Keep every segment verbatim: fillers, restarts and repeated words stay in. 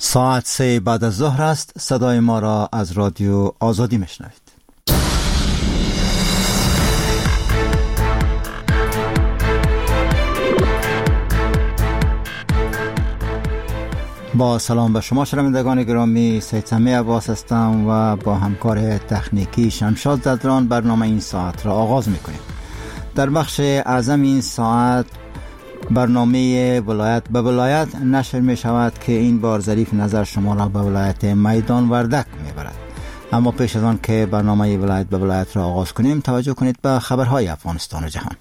ساعت سه بعد از ظهر است. صدای ما را از رادیو آزادی میشنوید. با سلام به شما شنوندگان گرامی، سید سمی عباس هستم و با همکار تکنیکی شمشاد زدران برنامه این ساعت را آغاز میکنیم. در بخش اعظم این ساعت برنامه ولایت به ولایت نشر می شود که این بار ظریف نظر شما را به ولایت میدان وردک می برد. اما پیش از آن که برنامه ولایت به ولایت را آغاز کنیم، توجه کنید به خبرهای افغانستان و جهان.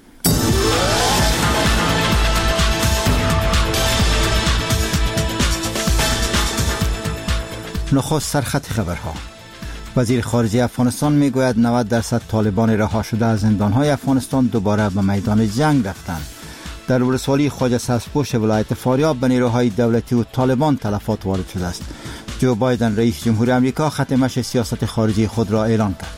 نخست سرخط خبرها. وزیر خارجه افغانستان می گوید نود درصد طالبان رها شده از زندانهای افغانستان دوباره به میدان جنگ رفتند. در ولسوالی خواجه سبزپوش ولایت فاریاب به نیروهای دولتی و طالبان تلفات وارد شده است. جو بایدن رئیس جمهور آمریکا خط مشی سیاست خارجی خود را اعلان کرد.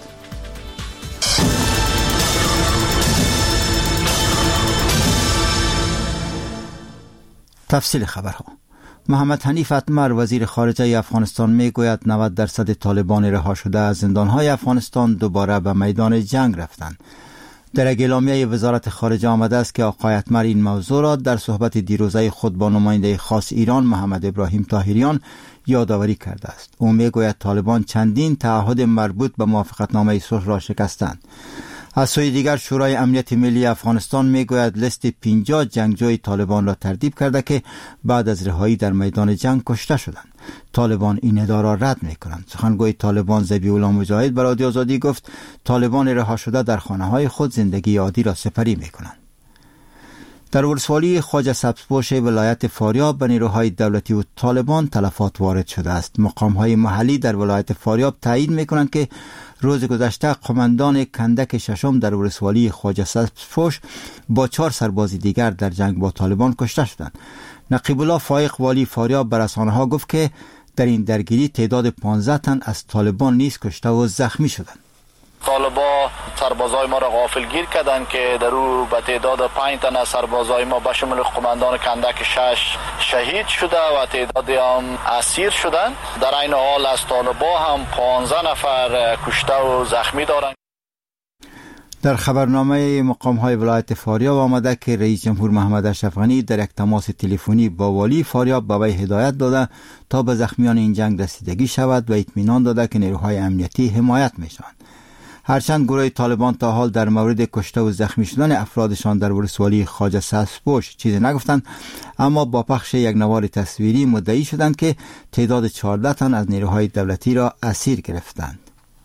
تفصیل خبرها. محمد حنیف اتمر وزیر خارجه افغانستان می گوید نود درصد طالبان رها شده از زندانهای افغانستان دوباره به میدان جنگ رفتند. در اعلامیه وزارت خارجه آمده است که آقای اتمر این موضوع را در صحبت دیروزه خود با نماینده خاص ایران محمد ابراهیم طاهریان یادآوری کرده است. او می گوید طالبان چندین تعهد مربوط به موافقتنامه صلح را شکستند. از سوی دیگر شورای امنیت ملی افغانستان می گوید لیست پنجاه جنگجوی طالبان را ترتیب کرده که بعد از رهایی در میدان جنگ کشته شدند. طالبان این ادعا را رد می کنند. سخنگوی طالبان ذبیح الله مجاهد به رادیو آزادی گفت طالبان رها شده در خانه های خود زندگی عادی را سپری می کنند. در ولسوالی خواجه سبزپوش ولایت فاریاب به نیروهای دولتی و طالبان تلفات وارد شده است. مقام های محلی در ولایت فاریاب تایید می کنند که روز گذشته قماندان کندک ششم در ولسوالی خواجه سبزپوش با چهار سرباز دیگر در جنگ با طالبان کشته شدند. نقیب الله فایق والی فاریاب به رسانه‌ها گفت که در این درگیری تعداد پانزده تن از طالبان نیز کشته و زخمی شدند. طالبا سربازای ما را غافلگیر کردند که در او به تعداد پنج تن از سربازای ما به شمول قماندان کندک شش شهید شده و تعدادی هم اسیر شدند. در این حال از طالبا هم پانزده نفر کشته و زخمی دارند. در خبرنامه مقام‌های ولایت فاریاب آمده که رئیس جمهور محمد اشرف غنی در یک تماس تلفنی با والی فاریاب به وی هدایت داده تا به زخمیان این جنگ رسیدگی شود و اطمینان داده که نیروهای امنیتی حمایت می‌شوند. هرچند گروه طالبان تا حال در مورد کشته و زخمی شدن افرادشان در ولسوالی خواجه سبزپوش چیزی نگفتند، اما با پخش یک نوار تصویری مدعی شدند که تعداد چهارده تن از نیروهای دولتی را اسیر گرفتند.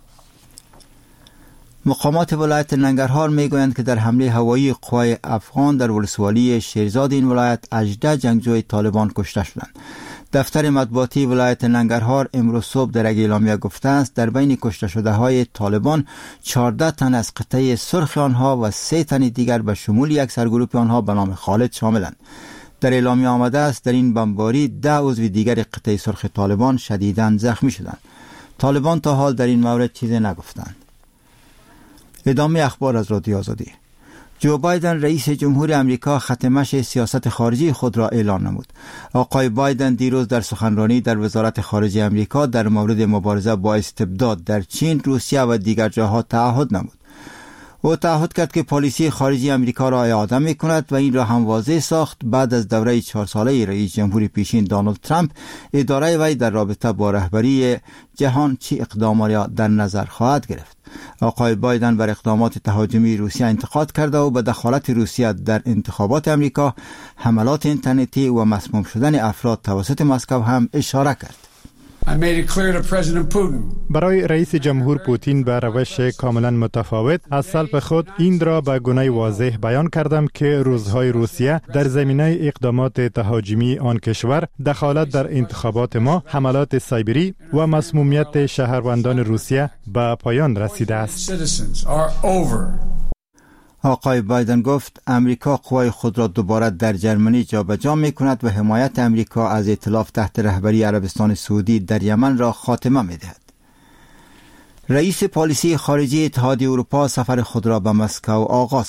مقامات ولایت ننگرهار میگویند که در حمله هوایی قوای افغان در ولسوالی شیرزاد این ولایت هجده جنگجوی طالبان کشته شدند. دفتر مطبوعاتی ولایت ننگرهار امروز صبح در اعلامیه گفته است در بین کشته شده های طالبان چهارده تن از قطعه سرخ آنها و سه تن دیگر به شمول یک سرگروپ آنها به نام خالد شاملند. در اعلامیه آمده است در این بمباری ده عضو دیگر قطعه سرخ طالبان شدیداً زخمی شدند. طالبان تا حال در این مورد چیزی نگفتند. ادامه اخبار از رادیو آزادی. جو بایدن رئیس جمهور آمریکا خط مشی سیاست خارجی خود را اعلان نمود. آقای بایدن دیروز در سخنرانی در وزارت خارجه آمریکا در مورد مبارزه با استبداد در چین، روسیه و دیگر جاها تعهد نمود. او تعهد کرد که پالیسی خارجی آمریکا را اعاده می کند و این را هم واضح ساخت بعد از دوره چهار ساله رئیس جمهور پیشین دونالد ترامپ اداره وی در رابطه با رهبری جهان چه اقدامات در نظر خواهد گرفت. آقای بایدن بر اقدامات تهاجمی روسیه انتقاد کرده و به دخالت روسیه در انتخابات آمریکا، حملات اینترنتی و مسموم شدن افراد توسط مسکو هم اشاره کرد. برای رئیس جمهور پوتین به روش کاملا متفاوت از سلب خود این را به گونه واضح بیان کردم که روزهای روسیه در زمینه اقدامات تهاجمی آن کشور، دخالت در انتخابات ما، حملات سایبری و مسمومیت شهروندان روسیه به پایان رسیده است. آقای بایدن گفت امریکا قوای خود را دوباره در جرمنی جابجا می کند و حمایت امریکا از ائتلاف تحت رهبری عربستان سعودی در یمن را خاتمه می دهد. رئیس پالیسی خارجی اتحادیه اروپا سفر خود را به مسکو آغاز کرد.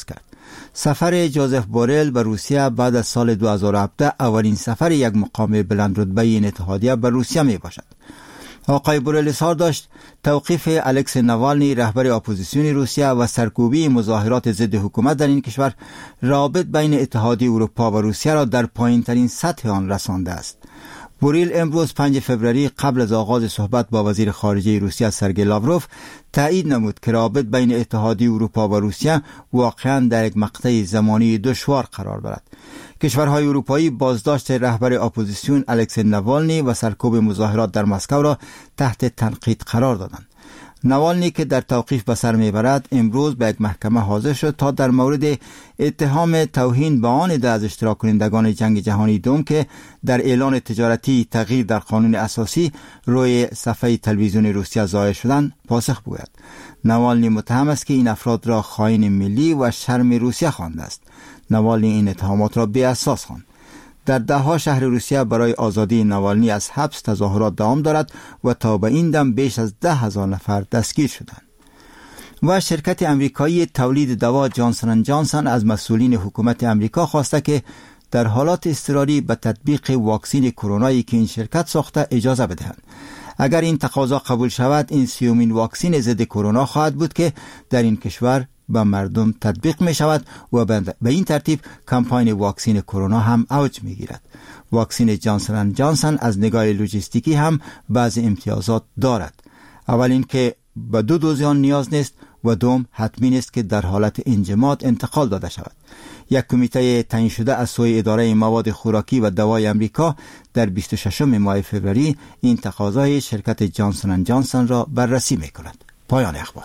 سفر جوزف بورل به روسیه بعد از سال دو هزار و هفده اولین سفر یک مقام بلند رتبه این اتحادیه به روسیه می باشد. آقای بورل اظهار داشت توقیف الکس ناوالنی رهبر اپوزیسیون روسیه و سرکوبی مظاهرات ضد حکومت در این کشور رابط بین اتحادیه اروپا و روسیه را در پایین ترین سطح آن رسانده است. بوریل امروز پنج فوریه قبل از آغاز صحبت با وزیر خارجه روسیه سرگئی لاوروف تایید نمود که رابط بین اتحادیه اروپا و روسیه واقعا در یک مقطع زمانی دشوار قرار دارد. کشورهای اروپایی بازداشت رهبر اپوزیسیون الکس ناوالنی و سرکوب مظاهرات در مسکو را تحت تنقید قرار دادند. ناوالنی که در توقیف به سر میبرد امروز به یک محکمه حاضر شد تا در مورد اتهام توهین به آن عده از اشتراک کنندگان جنگ جهانی دوم که در اعلان تجارتی تغییر در قانون اساسی روی صفحه تلویزیون روسیه ظاهر شدند پاسخ بگوید. ناوالنی متهم است که این افراد را خائن ملی و شرم روسیه خوانده است. ناوالنی این اتهامات را بی اساس خواند. در ده ها شهر روسیه برای آزادی ناوالنی از حبس تظاهرات دوام دارد و تا به این دم بیش از ده هزار نفر دستگیر شدند. و شرکت امریکایی تولید دوا جانسن اند جانسن از مسئولین حکومت امریکا خواسته که در حالات اضطراری به تطبیق واکسن کرونایی که این شرکت ساخته اجازه بدهند. اگر این تقاضا قبول شود این سیومین واکسن ضد کرونا خواهد بود که در این کشور به مردم تطبیق می شود و به این ترتیب کمپاین واکسن کرونا هم اوج می گیرد. واکسن جانسن اند جانسن از نگاه لوجستیکی هم بعضی امتیازات دارد. اول این که به دو دوز آن نیاز نیست و دوم حتمی نیست که در حالت انجماد انتقال داده شود. یک کمیته تعیین شده از سوی اداره مواد خوراکی و دوای امریکا در بیست و ششم ماه فوریه این تقاضای شرکت جانسن اند جانسن را بررسی می کند. پایان اخبار.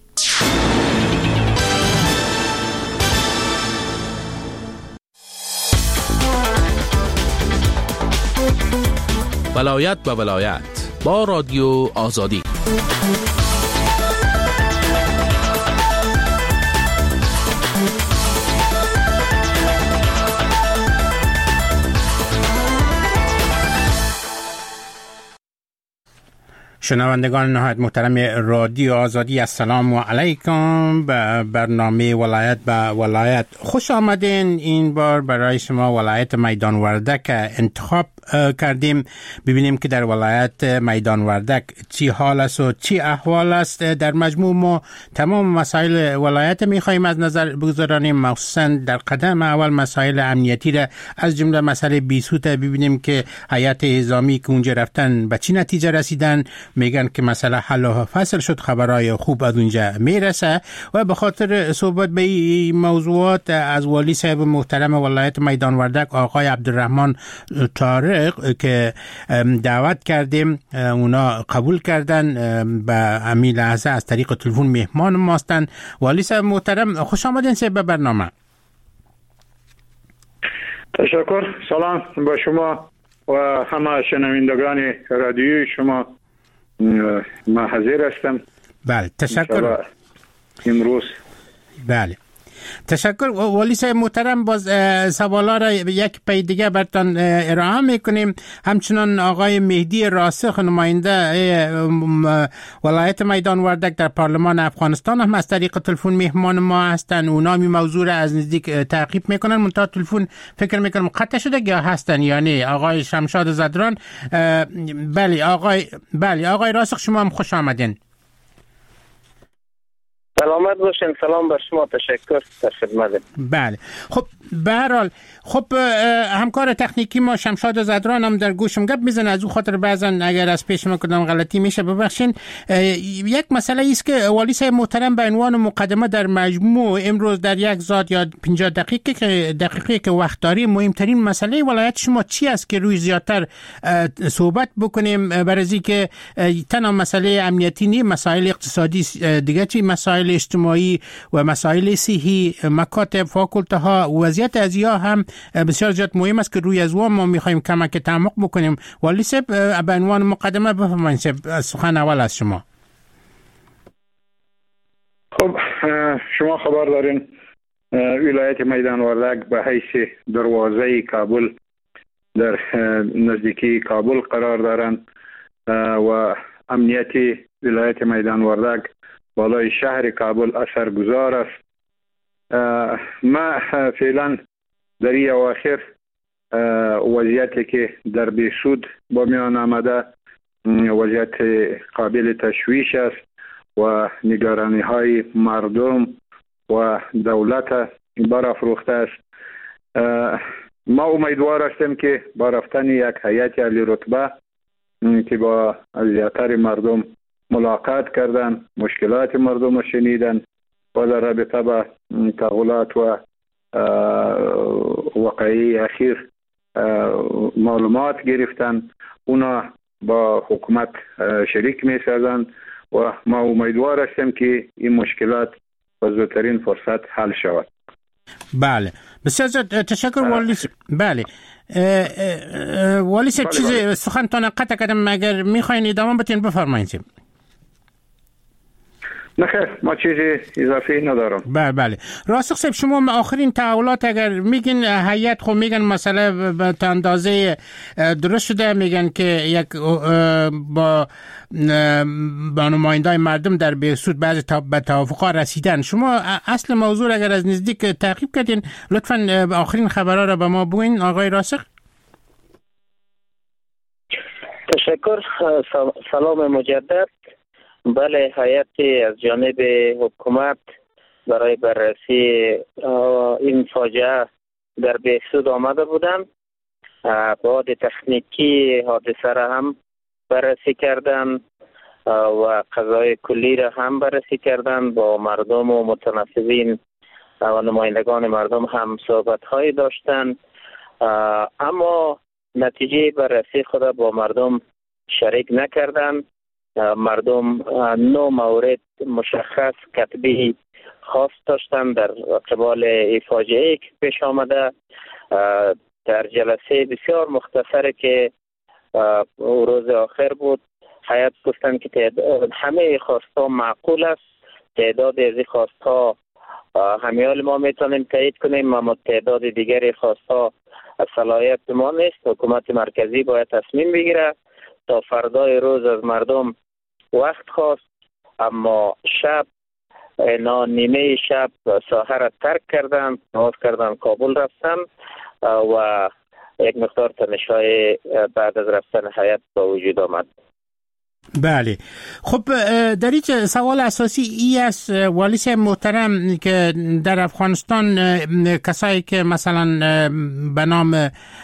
ولایت به ولایت با رادیو آزادی. شنوندگان نهایت محترم رادیو آزادی، السلام علیکم. به برنامه ولایت به ولایت خوش آمدین. این بار برای شما ولایت میدان وردک انتخاب کردیم. ببینیم که در ولایت میدان وردک چی حال است و چی احوال است. در مجموع ما تمام مسائل ولایت میخوایم از نظر بگذاریم، مخصوصا در قدم اول مسائل امنیتی را از جمله مسئله بیسوته ببینیم که هیئت نظامی که اونجا رفتن به چی نتیجه رسیدن. میگن که مسئله حل و فصل شد، خبرای خوب از اونجا میرسه. و به خاطر صحبت به این موضوعات از والی صاحب محترم ولایت میدان وردک آقای عبدالرحمن طارق که دعوت کردیم اونا قبول کردن، به همین لحظه از طریق تلفن مهمان ما هستند. والی صاحب محترم خوش آمدین صاحب به برنامه. تشکر. سلام با شما و همه شنوندگان رادیوی شما. ما حاضر هستم. بله تشکر. امروز بله تشکر. والی صاحب محترم باز سوالا را یک پی دیگه براتون ارائه میکنیم. همچنان آقای مهدی راسخ نماینده ولایت میدان وردک در پارلمان افغانستان هم از طریق تلفن مهمان ما هستن. اونا می موضوع را از نزدیک تعقیب میکنن. منتها تلفن فکر میکنم قطع شده یا هستن یعنی آقای شمشاد زدران. بله آقای بله آقای راسخ شما هم خوش آمدین. سلامت باشین. سلام بر شما. تشکر. در خدمت. بله خب به هر حال خب همکار تکنیکی ما شمشاد زدران هم در گوشم گپ میزنه، از او خاطر بعضا اگر از پیش من کدام غلطی میشه ببخشین. یک مسئله است که والی صاحب محترم به عنوان مقدمه در مجموع امروز در یک زاد یا پنجاه دقیقه که دقیقه که وقت داریم مهمترین مسئله ولایت شما چی است که روی زیادتر صحبت بکنیم، برای که تنها مسئله امنیتی نی، مسائل اقتصادی دیگه چی، مسائل اجتماعی و مسائل صحی، مکاتب، فاکولته ها، وضعیت ازیا هم بسیار زیاد مهم است که روی از ما میخوایم کمک تعمق بکنیم. والی صاحب به عنوان مقدمه بفرمایید سخن اول از شما. خب شما خبر دارین ولایت میدان وردک به حیث دروازه کابل در نزدیکی کابل قرار دارند و امنیتی ولایت میدان وردک بالای شهر کابل اثرگذار است ما فعلا در این اواخر وضعیتی که در بیسود با میان آمده وضعیت قابل تشویش است و نگرانی های مردم و دولت برافروخته است. ما امیدوار هستیم که با رفتن یک هیئت عالی رتبه که با زیاتر مردم ملاقات کردن، مشکلات مردم را شنیدن و در رابطه با تحولات و واقعی اخیر معلومات گرفتن، اونا با حکومت شریک می سازند و ما امیدوار هستیم که این مشکلات با زودترین فرصت حل شود. بله بسیار تشکر والی. بله والی صاحب چیزی سخنتان قطع کردم، اگر میخواین ادامه بتین بفرمایید. نخیر ما چیزی اضافی ندارم. بله بله راسخ صاحب شما آخرین تحولات اگر میگین هیئت خو میگن مسئله به اندازه درست شده، میگن که یک با با نمایندای مردم در بیسود بعضی تا به توافق رسیدن. شما اصل موضوع اگر از نزدیک تعقیب کردین لطفاً آخرین خبرها را به ما بگوین آقای راسخ. تشکر. سلام مجدد. بله هیئت از جانب حکومت برای بررسی این فاجعه در بیسود آمده بودند. بعد تکنیکی حادثه را هم بررسی کردن و قضای کلی را هم بررسی کردن. با مردم و متنفذین و نمایندگان مردم هم صحبت های داشتن، اما نتیجه بررسی خود با مردم شریک نکردن. مردم نو مورد مشخص کتبی خاص داشتن در قبال این فاجعه که پیش آمده. در جلسه بسیار مختصر که روز آخر بود، هیئت گفتن که همه خواستها معقول است، تعداد از این خواستها همیال ما میتونیم تایید کنیم، اما تعداد دیگری خواستها صلاحیت ما نیست. حکومت مرکزی باید تصمیم بگیره. تا فردای روز از مردم وقت خواست، اما شب اینا نیمه شب ساحه را ترک کردن، نماز کردن، کابل رفتن و یک مقدار تنش‌های بعد از رفتن هیئت با وجود آمد. بله خب در این سوال اساسی ای است والی صاحب محترم که در افغانستان کسایی که مثلا به نام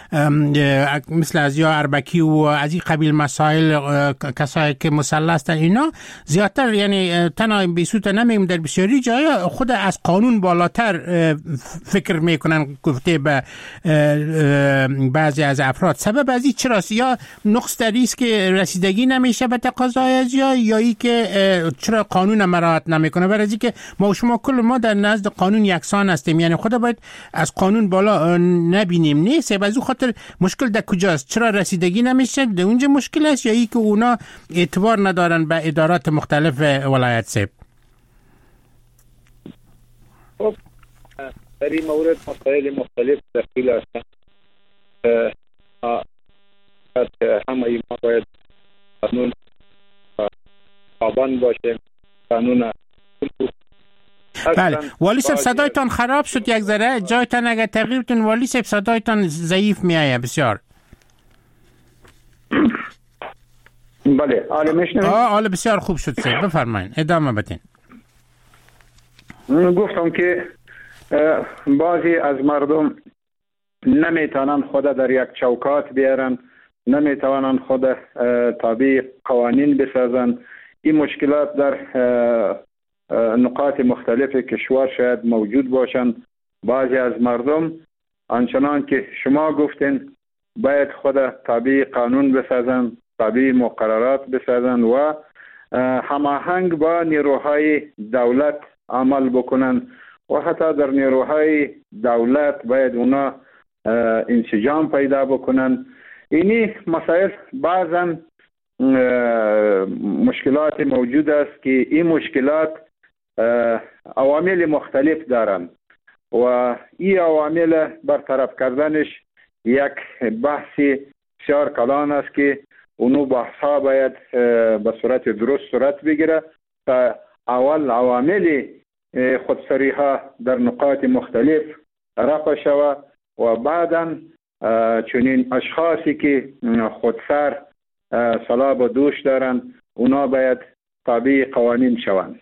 مثل از یا اربکی و از این قبیل مسائل کسایی که مسلح هستن اینا زیادتر یعنی تنها بیسوت نمیم در بسیاری جای خود از قانون بالاتر فکر میکنن گفته به بعضی از افراد. سبب از این چراست؟ یا نقص در است که رسیدگی نمیشه به تقاضای از یا یا ای که چرا قانون مراعات نمیکنه؟ برای اینکه ما و شما کل ما در نزد قانون یکسان هستیم، یعنی خدا باید از قانون بالا نبینیم. نیست از اون خاطر مشکل در کجاست؟ چرا رسیدگی نمیشه؟ در اونجا مشکل است یا ای که اونا اعتبار ندارن به ادارات مختلف ولایت صاحب؟ خب در این مورد مسائل مختلف دخیل هستند. همه ما باید قانون پابند باشه، قانون. بله والی صاحب صدایتان خراب شد یک ذره، جایتان اگر تغییر بدین والی صاحب صدایتان ضعیف میآید بسیار. بله حالا میشنوید؟ آه حالا بسیار خوب شد صاحب، بفرمایید ادامه بدین. گفتم که بعضی از مردم نمیتونن خود در یک چوکات بیارن، نمیتوانند خود تابع قوانین بسازند. این مشکلات در نقاط مختلف کشور شاید موجود باشند. بعضی از مردم آنچنان که شما گفتین باید خود تابع قانون بسازند، تابع مقررات بسازند و هماهنگ با نیروهای دولت عمل بکنند و حتی در نیروهای دولت باید اونا انسجام پیدا بکنند. اینی مسائل بعضا مشکلات موجود است که این مشکلات عوامل مختلف دارند و این عوامل برطرف کردنش یک بحثی بسیار کلان است که اونو بحثا باید به صورت درست صورت بگیره تا اول عوامل خودسری ها در نقاط مختلف رفع شود و بعدا چنین اشخاصی که خودسر صلاب و دوش دارند اونا باید تابع قوانین شوند.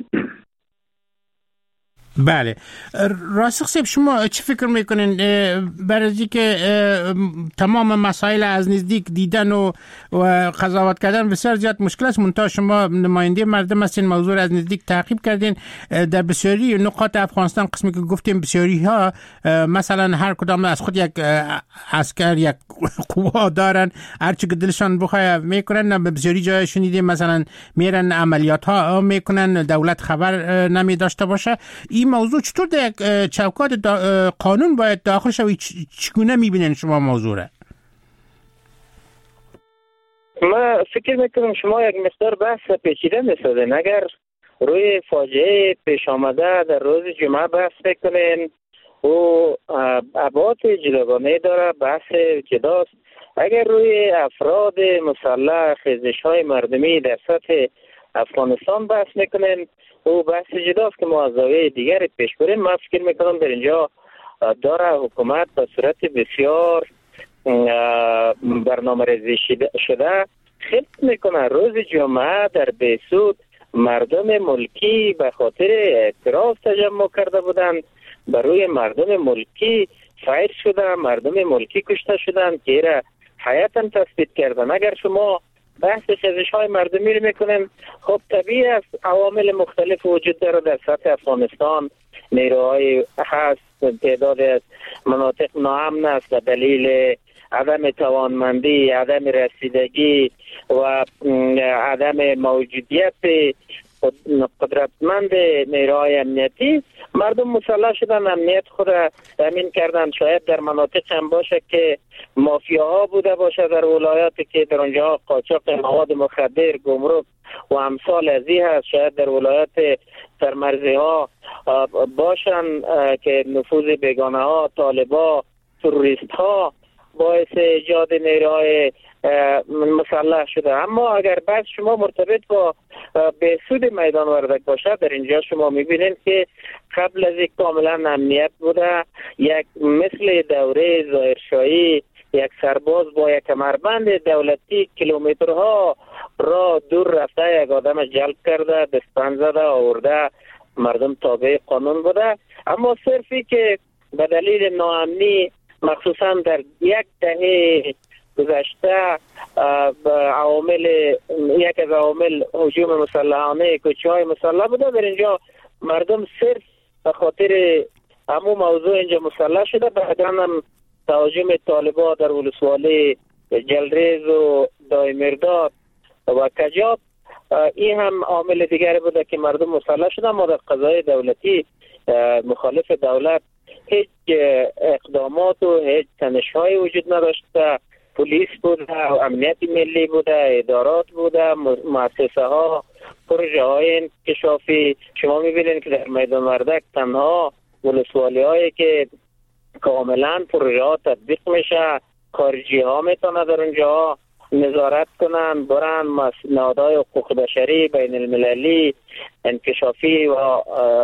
بله، راسخ صاحب شما چی فکر میکنین برای که تمام مسائل از نزدیک دیدن و قضاوت کردن بسیار زیاد مشکل است، منتها شما نماینده مردم هستین، موضوع از نزدیک تعقیب کردین. در بسیاری نقاط افغانستان قسمی که گفتیم بسیاری ها مثلا هر کدام از خود یک عسکر یک قوا دارن، هر چی که دلشان بخواد میکنن. بسیاری جای شنیدیم مثلا میرن عملیات ها میکنن، دولت خبر نمی داشته باشه. این موضوع چطور در یک چوکات قانون باید داخل شوی؟ چگونه میبینین شما موضوع را؟ ما فکر میکنم شما یک مقدار بحث پیچیده میسازین. اگر روی فاجعه پیش آمده در روز جمعه بحث میکنین و ابعاد جداگانه داره، بحث جداست. اگر روی افراد مسلح، خیزش های مردمی در سطح افغانستان بحث میکنین و بحث جداست که ما از زاویه دیگری پیش بریم. من فکر میکنم در اینجا داره حکومت به صورت بسیار برنامه ریزی شده خلق میکنه روز جمعه در بیسود مردم ملکی به خاطر اعتراض تجمع کرده بودند، بر روی مردم ملکی فایر شده، مردم ملکی کشته شدند که ایره حیاتا تثبیت کردن. اگر شما بحث خیزش های مردمی رو میکنن، خب طبیعی است عوامل مختلف وجود داره در سطح افغانستان. نیروهای هست، تعداد از مناطق ناامن است به دلیل عدم توانمندی، عدم رسیدگی و عدم موجودیت قدرتمند نیروهای امنیتی. مردم مسلح شدن، امنیت خود را تامین کردن. شاید در مناطق هم باشه که مافیاها بوده باشه در ولایاتی که در اونجا قاچاق مواد مخدر، گمرک و امثال از این هست. شاید در ولایات سرمرزی ها باشن که نفوذ بیگانه ها، طالبا، تروریست ها باعث ایجاد نیروهای مسلح شده. اما اگر بحث شما مرتبط با بهسود میدان وردک باشه، در اینجا شما میبینید که قبل از یک کاملا امنیت بوده، یک مثل دوره ظاهرشاهی یک سرباز با یک کمربند دولتی کیلومترها را دور رفته یک آدم جلب کرده، دستبند زده آورده، مردم تابع قانون بوده. اما صرفی که به دلیل ناامنی مخصوصا در یک دهه گذشته عوامل یک از عوامل هجوم مسلحانه، کشتارهای مسلح بوده، در اینجا مردم صرف به خاطر همون موضوع اینجا مسلح شده. بعدا هم تهاجم طالبان در ولسوالی جلریز و دایمرداد و کجاب، این هم عامل دیگری بوده که مردم مسلح شدن. ما در قضای دولتی مخالف دولت هیچ اقدامات و هیچ تنش‌هایی وجود نداشته. پلیس بوده، امنیت ملی بوده، ادارات بوده، مؤسسه ها، پروژه های انکشافی. شما میبینید که در میدان وردک تنها ولسوالی هایی که کاملا پروژه ها تطبیق میشه، خارجی ها میتونه در اونجا نظارت کنن، برن نهادهای حقوق بشری بین المللی، انکشافی و,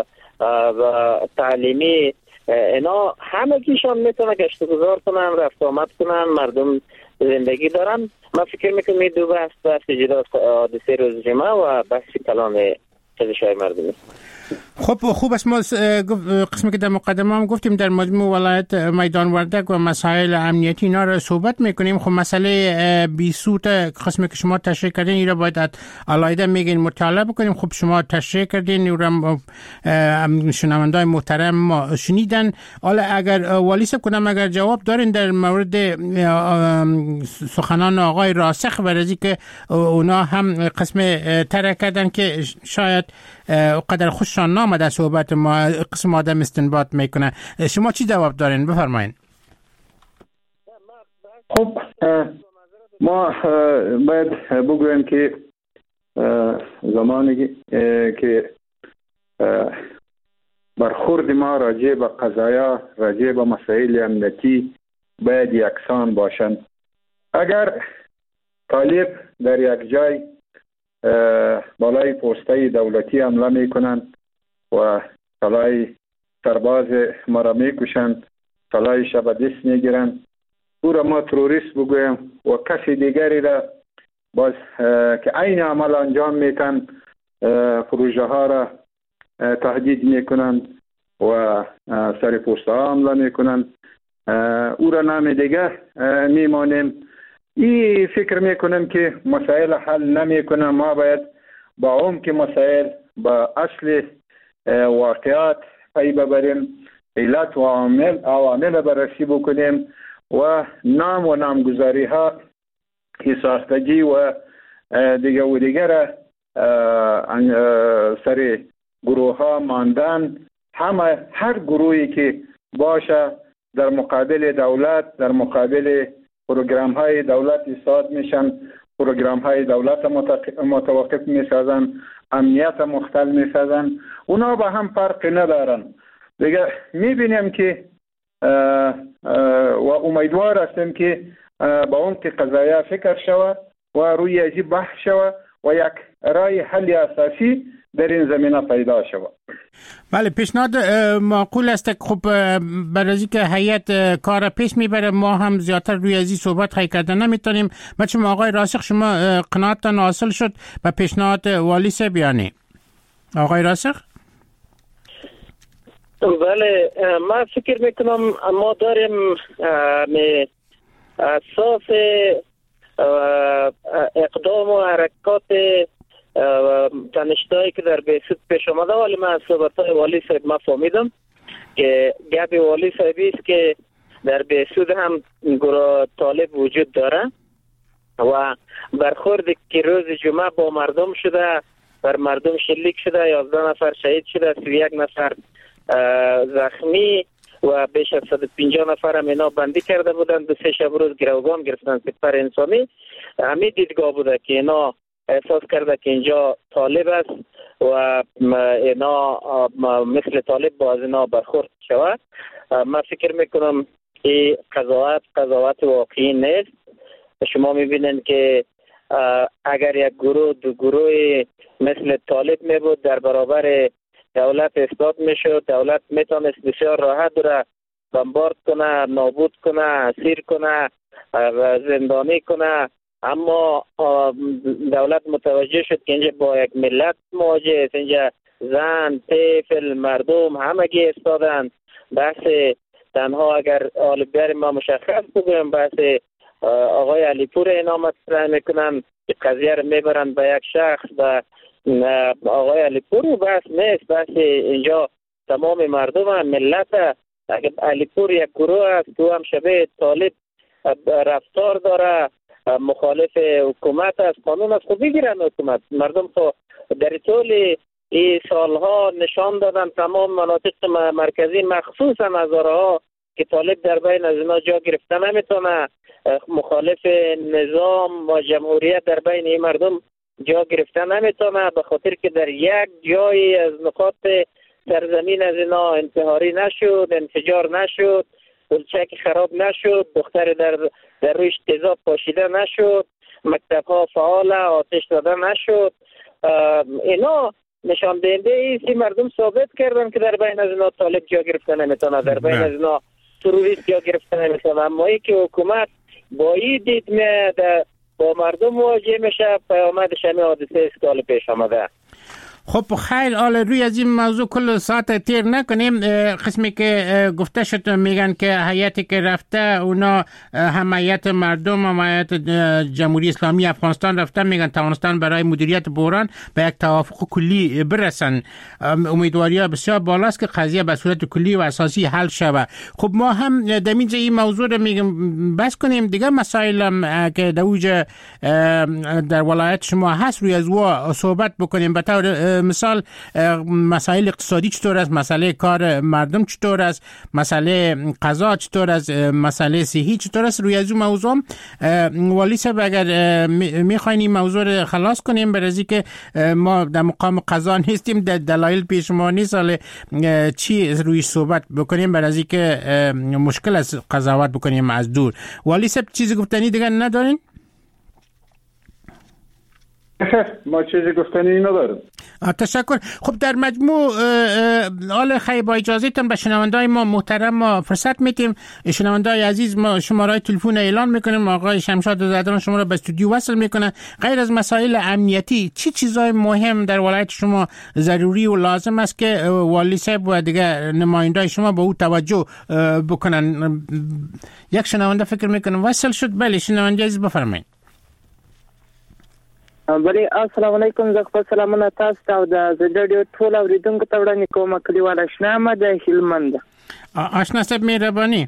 و تعلیمی، اینا همه کیشان میتونه گشت گذار کنن، رفت آمد کنن، مردم زندگی دارن. من فکر میکنم این دو بحث بحث جدا حادثه روز جمعه و بحث کلان خیزش های مردمی. خب خوب است. ما قسمی که در مقدمه هم گفتیم در مجموع ولایت میدان وردک و مسائل امنیتی اینا رو صحبت میکنیم. خب مسئله بیسود قسمی که شما تشریح کردین این رو باید علایده میگین مطالعه بکنیم. خب شما تشریح کردین، این رو شنوندای محترم ما شنیدن. حالا اگر والی صاحب کنم اگر جواب دارین در مورد سخنان آقای راسخ برای که اونا هم قسم ترک کردن که شاید قدر خوششان نامد از صحبت ما قسم آدم استنباط میکنه، شما چی جواب دارین؟ بفرمایین. خب ما باید بگویم که زمانی که برخورد ما راجع به قضایا، راجع به مسائل امنیتی باید یکسان باشند. اگر طالب در یک جای بالای پوسته دولتی حمله میکنند و طلای سرباز ما را میکشند، طلای شب دست میگیرند. او را ما تروریست بگویم و کسی دیگری را باز که عین عمل انجام میتن پروژه ها را تهدید میکنند و سر پوست ها حمله میکنند، او را نام دیگه میمانیم. این فکر میکنم که مسائل حل نمیکنه. ما باید با عمق مسائل، با اصل واقعات پی ببریم، علت و عوامل عوامل بررسی بکنیم و نام و نامگذاری ها که ساختگی و دیگه و دیگر سر گروه ها ماندن، همه هر گروهی که باشه در مقابل دولت، در مقابل پروگرام های دولت ایستاد میشن، پروگرام های دولت متوقف میسازن، امنیت مختل میسازن. اونا با هم فرق ندارن دیگه. میبینیم که و امیدوار هستیم که با اون که قضایا فکر شود و روی عجیب بحث شود و یک رای حل اساسی در این زمینه پیدا شود. بله، پیشنهاد معقول است. خب برای که هیئت کار پیش میبره ما هم زیادتر روی ازی صحبت خواهی کردن نمیتونیم. بچه آقای راسخ، شما قناعتتان حاصل شد و پیشنهاد والی سه بیانی؟ آقای راسخ؟ بله، ما فکر میکنم ما داریم اساس اقدام و حرکات تنشتایی که در بیسود پیش آمده، ولی من از صحبت‌های والی صاحب ما فهمیدم که گپ والی صاحبی است که در بیسود هم گروه طالب وجود داره و برخوردی که روز جمعه با مردم شده، بر مردم شلیک شده، یازده نفر شهید شده، سی و یک نفر زخمی و بیش از صد و پنجاه نفر هم اینا بندی کرده بودند. دو سه شب روز گروگان گرفتن سپر انسانی. همین دیدگاه بوده که اینا احساس کرده که اینجا طالب است و اینا مثل طالب با از اینا برخورد شود. من فکر میکنم این قضاوت قضاوت واقعی نیست. شما میبینید که اگر یک گروه دو گروه مثل طالب می بود در برابر دولت استاد میشد، دولت میتونست بسیار راحت را بمبارد کنه، نابود کنه، اسیر کنه، زندانی کنه. اما دولت متوجه شد که اینجا با یک ملت مواجه است. اینجا زن، طفل، مردم همگی استادند. بحث تنها اگر آلبیار ما مشخص بگویم بحث آقای علیپور اینا مطرح میکنن که قضیه رو میبرند به یک شخص و آقای علیپور بحث نیست. بحث اینجا تمام مردم هم ملت است. اگر علیپور یک گروه است تو هم شبه طالب رفتار داره، مخالف حکومت است، قانون است، خب بگیرن حکومت. مردم خب در طول این سالها نشان دادن تمام مناطق مرکزی مخصوصا هزارها که طالب در بین از اینا جا گرفتن نمیتونه، مخالف نظام و جمهوریت در بین این مردم جا گرفتن نمیتونه، به خاطر که در یک جایی از نقاط سرزمین از اینا انتحاری نشد، انفجار نشد، گلچک خراب نشد، دختر در در رویش تیزاب پاشیده نشد، مکتب ها فعال، آتش داده نشد. اینا نشان دهنده ایسی مردم ثابت کردن که در بین از اینا طالب جا گرفتن نمیتونه، در بین از اینا تروریست جا گرفتن نمیتونه. اما ای که حکومت با این دید میاد با مردم مواجه میشه، پیامدش همین حادثه است که حال پیش آمده. خب خیلی حال روی از این موضوع کل ساعت تیر نکنیم. قسمی که گفته شد میگن که هیئتی که رفته اونا هم هیئت مردم هم هیئت جمهوری اسلامی افغانستان رفته، میگن توانستن برای مدیریت بحران به یک توافق کلی برسن. امیدواری ها بسیار بالاست که قضیه به صورت کلی و اساسی حل شود. خب ما هم در اینجا این موضوع رو میگم بس کنیم. دیگه مسائل هم که در اوج در ولایت شما هست روی از او صحبت بکنیم. به طور مثال مسائل اقتصادی چطور است، مسئله کار مردم چطور است، مسئله غذا چطور است، مسئله صحی چطور است. روی از اون موضوع والی صاحب اگر میخواین این موضوع رو خلاص کنیم، برای که ما در مقام قضا نیستیم، در دلایل پیش ما نیست، حالا چی روی صحبت بکنیم برای که مشکل است قضاوت بکنیم از دور. والی صاحب چیزی گفتنی دیگه ندارین؟ ما چیزی گفتنی نداریم. تشکر. خب در مجموع آل خیلی با اجازهتون به شنوندای ما محترم ما فرصت میتیم. شنوندای عزیز ما شماره تلفن اعلان میکنیم، آقای شمشاد زدران شما را به استودیو وصل میکنن. غیر از مسائل امنیتی چی چیزای مهم در ولایت شما ضروری و لازم است که والی صاحب و دیگه نمایندای شما به او توجه بکنن؟ یک شنونده فکر میکنم وصل شد. بله شنونده عزیز بفرمایید. بله السلام علیکم. زه خپل سلامونه تاسو ته او د رادیو ټول اوریدونکو ته وړاندې کوم. کلیوال اشنا مه د هلمند. آشنا صاحب مهرباني.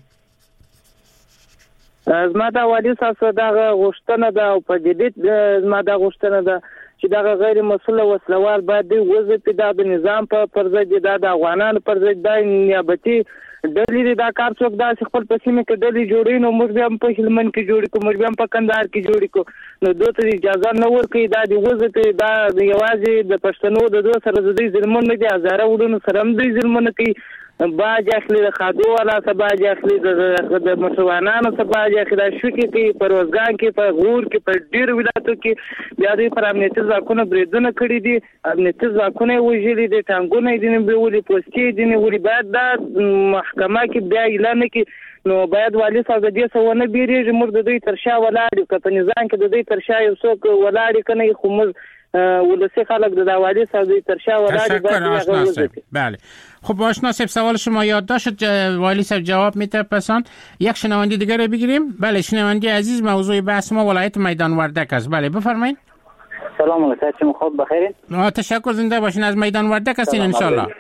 زما د والي صاحب دغه غوښتنه ده او په جدید زما د غوښتنه ده چې دغه غیر مسؤل وسلوال باید د وظیفې د نظام په پر ضد د افغانانو پر ضد د نیابتي ډلې دا کار څوک داسې خپل په سیمه کې ډلې جوړي نو موږ بیا په هلمند کې جوړ کړو، موږ بیا په کندهار کې جوړ کړو، نو دوی ته اجازه نه ورکوي دا د وظیفې دا یوازې د پښتنو د دوه سره د دې ظلمونه دي، هزاره وډونو سره هم دوی ظلمونه کوي، باج اخلي د خادو والا څخه باج اخلي د مسلمانانو څخه باج اخلي د شوکي کې په روزګان کې په غور کې په ډیر ولایتو کې بیا دوی پر امنیتي ځواکونو بریدونه کړي دي، امنیتي ځواکونه وژلي دي، ټانګونه دي نیولي، پوستې دي نیولي. باید دا محکمه کې بیا اعلان کړي نو باید والي صاحب د دې څه ونه بیریږي، موږ د دوی تر شا ولاړ یو، که په نظام کې د دوی تر شا یو څوک ولاړ کنه خو موږ ولسی خلک د والي صاحب تر شا ولاړ. بله خب آشنا صاحب سوال شما یادداشت شد، والی صاحب جواب میده پسان. یک شنونده دیگر رو بگیریم. بله شنونده عزیز موضوع بحث ما ولایت میدان وردک است. بله بفرمایید. سلام علیکم، شما خوب بخیرین؟ تشکر، زنده باشین. از میدان وردک هستین ان شاء الله.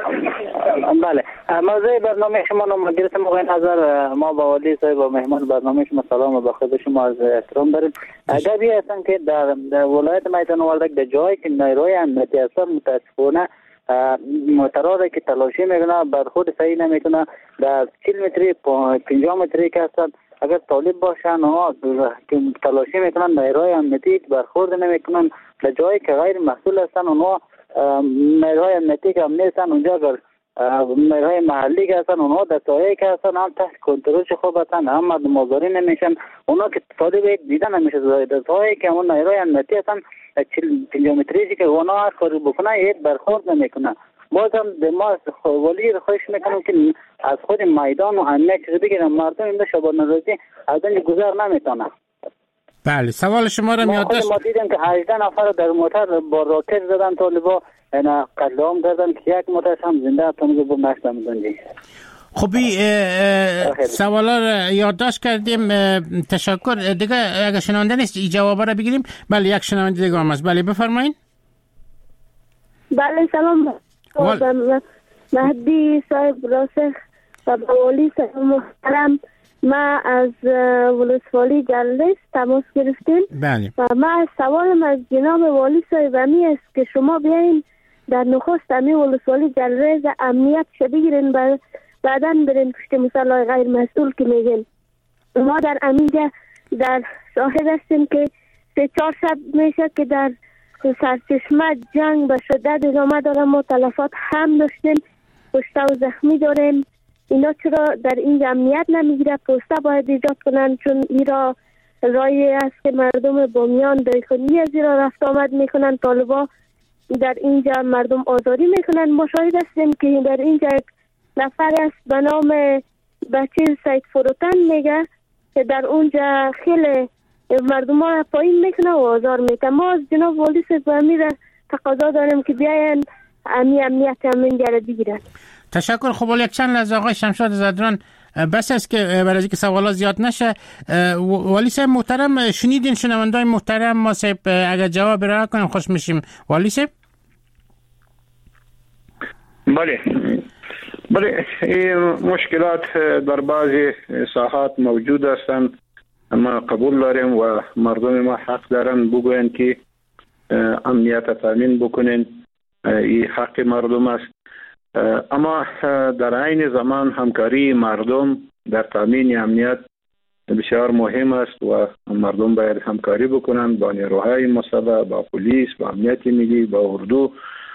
بله موضوع برنامه شما نمایندگی موقع نظر ما با والی صاحب و مهمان برنامه شما سلام و بخیر شما از احترام داریم. اگر هستن که در, در ولایت میدان وردک در جایی که نیروی امنیتی هستن متاسفانه موترها که تلاشی میکنه برخورد صحیح نمیکنه، در چهل متری پنجاه متری که هستن اگر طالب باشن ها که تلاشی میکنن نیروی امنیتی برخورد نمیکنن، در جایی که غیر مسئول هستن اونها نیروی امنیتی که هم نیستن اونجا اگر نیروی محلی که هستن اونها در سایه که هستن هم تحت کنترل خوب هستن، هم مردم آزاری نمیشن، اونها که طالب یک دیده نمیشه در سایه که اون نیروی امنیتی هستن پنجاه متری که اونها هر کاری بکنه یک برخورد نمیکنه. باز هم به ما ولی خواهش میکنم که از خود میدان و امنیت چیز بگیرن، مردم این شبانه روزی از اینجا گذر نمیتونه. بله سوال شما را یادداشت. ما دیدیم که هجده نفر در موتر با راکت زدن طالبا، اینا قتل عام کردن که یک موتر هم زنده تونگو بو نشدن. خوبی سوالا را یادداشت کردیم. تشکر. دیگه اگه شنونده نیست این جوابا را بگیریم. بله یک شنونده دیگه هم هست. بله بفرمایید. بله سلام. وال... مهدی صاحب راسخ و والی صاحب محترم، ما از ولسوالی جلس تماس گرفتیم. بله. و ما سوالم از جناب والی صاحب امی است که شما بیاین در نخست امی ولسوالی جلس امنیت شبیرین بعداً برین پشت مسئله غیر مسئول که میگن. ما در امینجا در شاهد هستیم که سه چهار شب میشه که در سرچشمه جنگ به شدت ادامه داره، ما تلفات هم داشتیم، کشته و زخمی داریم. اینا چرا در این امنیت نمیگیره؟ پوسته باید ایجاد کنن، چون ایرا رایی است که مردم بامیان دایخونی از ایرا رفت آمد میکنن، طالبا در اینجا مردم آزاری میکنن. ما شاهد هستیم که در اینجا یک نفر است به نام بچه سید فروتن میگه که در اونجا خیلی مردم ها پایین میکنه و آزار میکنه. ما از جناب والی صاحب امیر تقاضا داریم که بیاین امی امنیت همین جره بگیرن. تشکر. خب یک چند لحظه آقای شمشاد زدران بس است که برای که سوالا زیاد نشه. والی صاحب محترم شنیدین شنوندای محترم ما صاحب، اگر جواب را کنیم خوش میشیم. والی صاحب. بله بله این مشکلات در بعضی ساحات موجود هستند، ما قبول داریم و مردم ما حق دارن بگوین که امنیت تامین بکنین، این حق مردم است. اما در عین زمان همکاری مردم در تامین امنیت بسیار مهم است و مردم باید همکاری بکنن با نیروهای مسلح، با پلیس، با امنیت ملی، با اردو،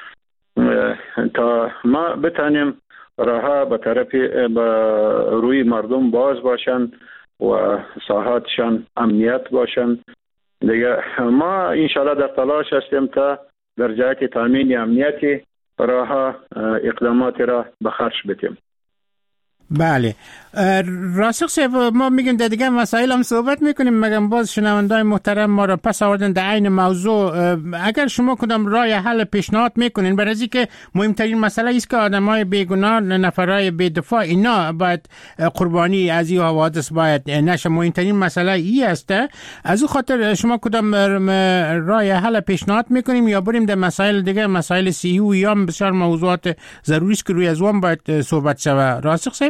تا ما بتانیم راه به طرف به روی مردم باز باشن و ساحاتشان امنیت باشن. دیگه ما انشالله در تلاش هستیم تا در جهت تامین امنیت راه اقدامات را به خرج بدیم. بله راسخ صاحب، ما میگیم در دیگه مسائل هم صحبت میکنیم، مگم باز شنوندای محترم ما را پس آوردن در عین موضوع. اگر شما کدام راه حل پیشنهاد میکنین برای از که مهمترین مسئله است که آدمای بیگناه، نفرای بی‌دفاع اینا باید قربانی از این حوادث باید نشه، مهمترین مسئله ای است، از او خاطر شما کدام راه حل پیشنهاد میکنیم یا بریم در مسائل دیگه، مسائل صحی و یا بسیار موضوعات ضروری است که روی از اون باید صحبت شود؟ راسخ صاحب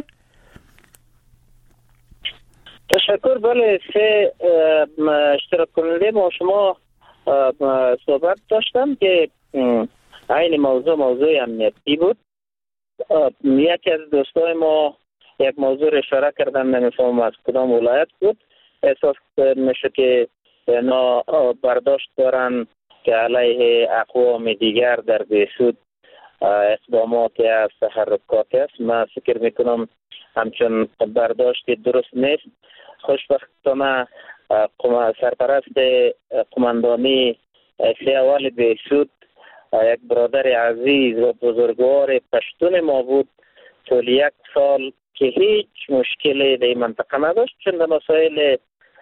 تشکر. بله، سه اشتراک کننده با شما صحبت داشتم که این موضوع موضوع امنیتی بود. یکی از دوستای ما یک موضوع اشاره کردن، نمیفهم از کدام ولایت بود، احساس میشه که اینا برداشت دارن که علیه اقوام دیگر در بیسود اقدامات از تحرکات است. من فکر میکنم همچون برداشت درست نیست. خوشبختانه سرپرست قماندانی سه اول بیسود یک برادر عزیز و بزرگوار پشتون ما بود، طول یک سال که هیچ مشکلی در این منطقه نداشت، چون در مسائل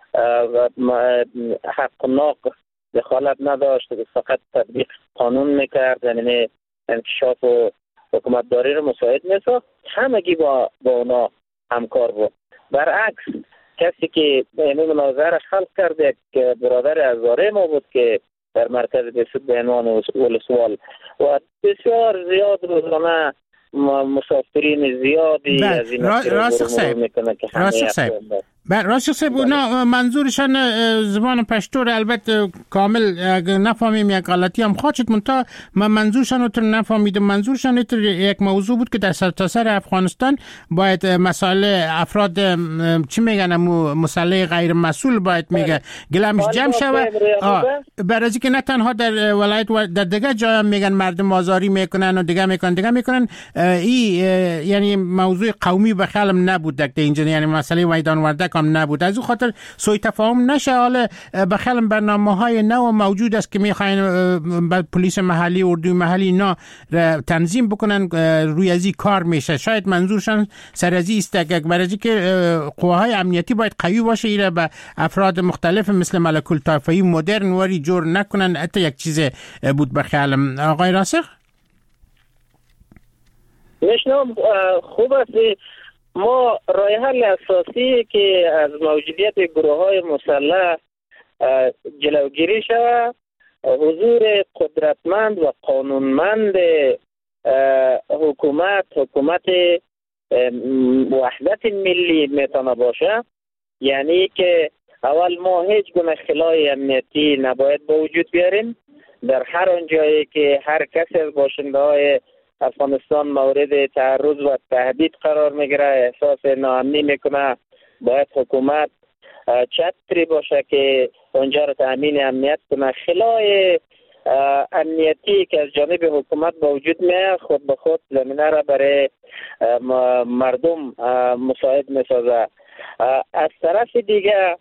حق و ناق دخالت نداشت، فقط تطبیق قانون میکرد، یعنی انکشاف و حکومتداری رو مساعد میساخت، همگی با با اونا همکار بود. برعکس کسی که این مناظره خلق کرد یک برادر هزاره ما بود که در مرکز بیسود به عنوان ولسوال و بسیار زیاد روزانه مسافرین زیادی بله. از این راسخ صاحب راسخ صاحب راسخ صاحب اونا منظورشان زبان پشتو را البته کامل نفهمیم، یک غلطی هم خواهد شد، منتها من منظورشان رو نفهمیدم. منظورشان یک موضوع بود که در سرتاسر افغانستان باید مسائل افراد چی میگن مسئله غیر مسئول باید میگه گلمش جمع شود، برای که نه تنها در ولایت و در دیگه جای هم میگن مردم آزاری میکنن و دیگه میکنن دیگه میکنن این یعنی موضوع قومی به خیالم نبود در اینجا، یعنی مسئله میدان وردک هم نبود، از اون خاطر سوء تفاهم نشه. حالا به خیالم برنامه‌های نو موجود است که میخواین پلیس محلی، اردوی محلی اینا تنظیم بکنن، روی ازی کار میشه. شاید منظورشان سر ازی است که برای که قواهای امنیتی باید قوی باشه، ایره به افراد مختلف مثل ملک الطایفه‌ای مدرن وری جور نکنن. حتی یک چیز بود به خیالم. آقای راسخ میشنم خوب است. ما راه حل اساسی که از موجودیت گروه های مسلح جلوگیری شود، حضور قدرتمند و قانونمند حکومت حکومت وحدت ملی میتونه باشه. یعنی که اول ما هیچ گونه خلای امنیتی نباید به وجود بیاریم در هر آن جایی که هر کسی از باشنده های افغانستان مورد تعرض و تهدید قرار میگیره، احساس ناامنی میکنه، باید حکومت چتری باشه که اونجا رو تامین امنیت کنه. خلای امنیتی که از جانب حکومت با وجود میاد خود به خود زمینه را برای مردم مساعد میسازه. از طرف دیگه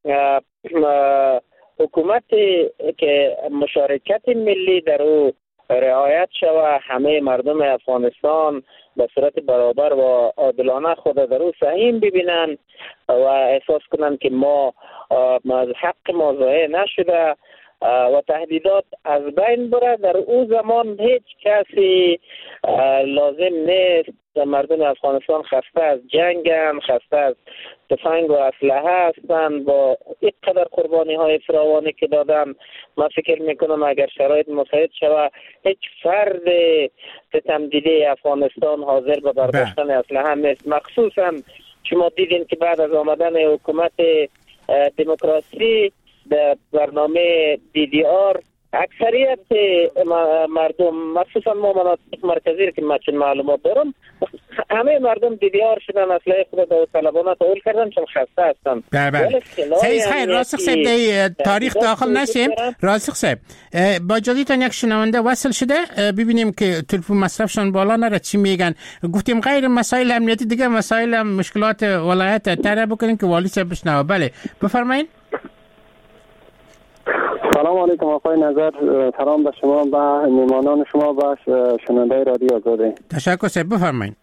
حکومت که مشارکت ملی در او رعایت شود، همه مردم افغانستان به صورت برابر و عادلانه خود در او سهیم ببینن و احساس کنن که ما از حق ما ضایع نشده و تهدیدات از بین بره، در او زمان هیچ کسی لازم نیست. مردم افغانستان خسته از جنگن، خسته از تفنگ و اسلحه هستند با اینقدر قربانی های فراوانی که دادن. من فکر میکنم اگر شرایط مساعد شود هیچ فرد ستمدیده افغانستان حاضر به برداشتن اسلحه نیست. مخصوصا شما دیدین که بعد از آمدن حکومت دموکراسی در برنامه دی دی آر اکثریت مردم، مخصوصا ما مناطق مرکزی که من چون معلومات دارم، همه مردم دی دی آر شدن، اسلحه خود داوطلبانه تحویل کردن چون خسته هستن. بله سعید خیر. راسخ صاحب در تاریخ داخل نشیم. راسخ صاحب با جدیدتان یک شنونده وصل شده، ببینیم که تلفن مصرفشان بالا نره چی میگن. گفتیم غیر مسائل امنیتی دیگه مسائل مشکلات ولایت تره بکنیم که والی صاحب بشنوه. بله بفرمایید. سلام علیکم آقای نظر، سلام به شما و میهمانان شما و شنونده رادیو آزادی. تشکر سه بفرمایید.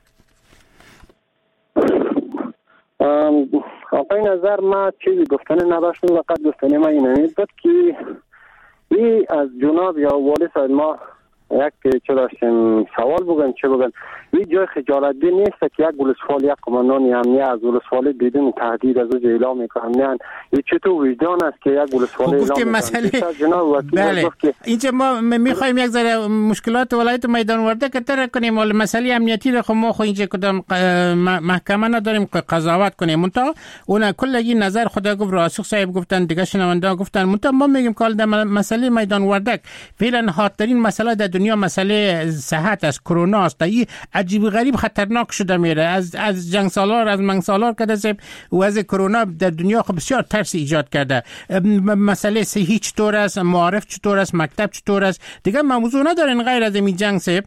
آقای نظر، ما چیزی گفتن نداشتم، فقط گفتن ما این بود که این از جناب یا والی صاحب ما یک چه داشتیم سوال بگم چه بگم، این جای خجالت بی نیست که یک ولسوالی یک قماندان امنیت از ولسوالی بدون تهدید از او اعلام میکنن. این چطور وجدان است که یک ولسوالی اعلام میکنن؟ مسئله بله اینجا ما میخوایم یک ذره مشکلات ولایت میدان ورده که تر کنیم، ولی مسئله امنیتی رو خب ما خو اینجا کدام محکمه نداریم که قضاوت کنیم. منتها اون کلگی نظر خدا گفت، راسخ صاحب گفتن، دیگه شنونده گفتن، منتها ما میگیم که در مسئله میدان وردک فعلا حادترین مسئله در دنیا مسئله صحت است، کرونا است. این عجیب غریب خطرناک شده میره، از از جنگ سالار از منگ سالار کده سب و از کرونا در دنیا خب بسیار ترس ایجاد کرده. مسئله صحی چطور است، معارف چطور است، مکتب چطور است، دیگه موضوع ندارن غیر از این جنگ سب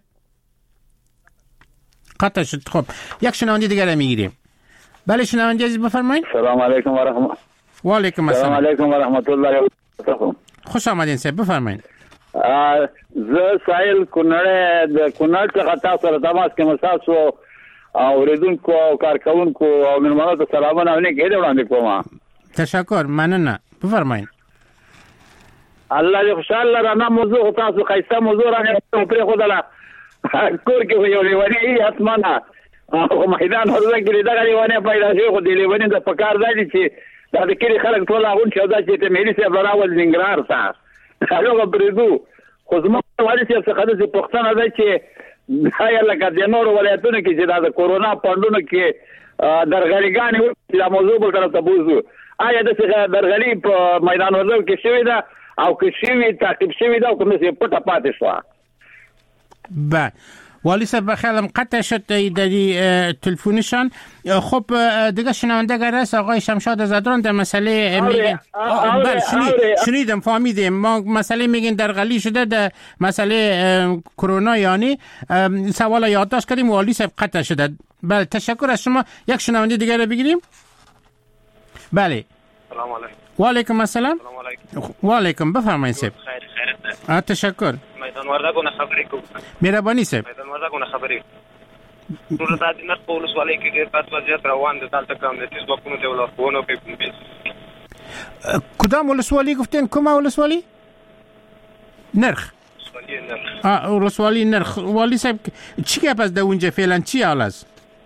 قطع شد. خب یک شنونده دیگه را میگیریم. بله شنونده عزیز بفرمایید. سلام علیکم و رحمت و علیکم السلام. سلام علیکم و رحمت الله و برکاته. خوش آمدین سب بفرمایید. زه سایل کونړ د کونړ څخه تاسو سره تماس کوم. تاسو اوریدونکو او کارکونکو او مېلمنو ته سلامونه او نیکي وړاندې کوم. تشکر، مننه، بفرمایئ. الله دې خوشاله رانه موضوع تاسو ښایسته موضوع رانه پرېښودله. کور کې یو لیونی اسمانه او میدان هرڅه کې دغه لیونی پیدا شوی، خو دې لیونی د پکار دی چې دا د کلي خلک ټول هغون شو دا چې ته ملي صاحب راول ننګرهار ته هغه پرېږدو. خو زما والي صاحب څخه داسې پوښتنه ده چې دا یې لکه د نورو ولایتونو کې چې دا د کورونا پنډونو کې درغلیګانې وکړي، دا موضوع بل طرف ته بوځو. آیا داسې درغلي په میدان وردګو کې شوې ده او که شوې تعقیب شوې ده او که داسې پټه پاتې شوه؟ بله والی صاحب بخیالم قطع شد در تلفونشان. خب دیگه شنونده گر است آقای شمشاد زدران در مسئله میگن بله شنیدم فهمیدیم ما مسئله میگن درغلی شده در مسئله کرونا، یعنی سوال یادداشت کردیم والی صاحب قطع شده. بله تشکر از شما. یک شنونده دیگه رو بگیریم. بله سلام علیکم. و علیکم السلام. و علیکم بفرمایید صاحب. خیر خیر. تشکر. میدان وردګو نه خبرې کوم. مهرباني صاحب. میدان وردګو نه خبرې. ټول د دې نه پولیس والي کې ډېر پات وضعیت روان دي، دلته کوم د تیز وکونو ته ولارونه کوي. کدام ولسوالی گفتین؟ کوم ولسوالی؟ نرخ. ولسوالی نرخ. آه ولسوالی نرخ. والی صاحب چی گپ از در اونجا فعلا چی حال است؟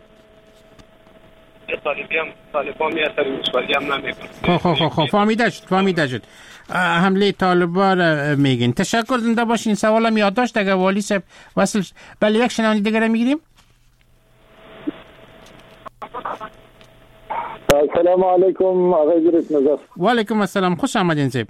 طالبان طالبان میاد در ولسوالی هم نمیکنه. خب خب خب خب فهمیده شد فهمیده شد. حمله طالبان میگین. تشکر، زنده باشین. سوالم یادداشت اگه والی صاحب وصل. بله یک شنونده دیگه رو میگیریم. السلام علیکم آقای گرفت نظر. و علیکم السلام، خوش آمدین صاحب.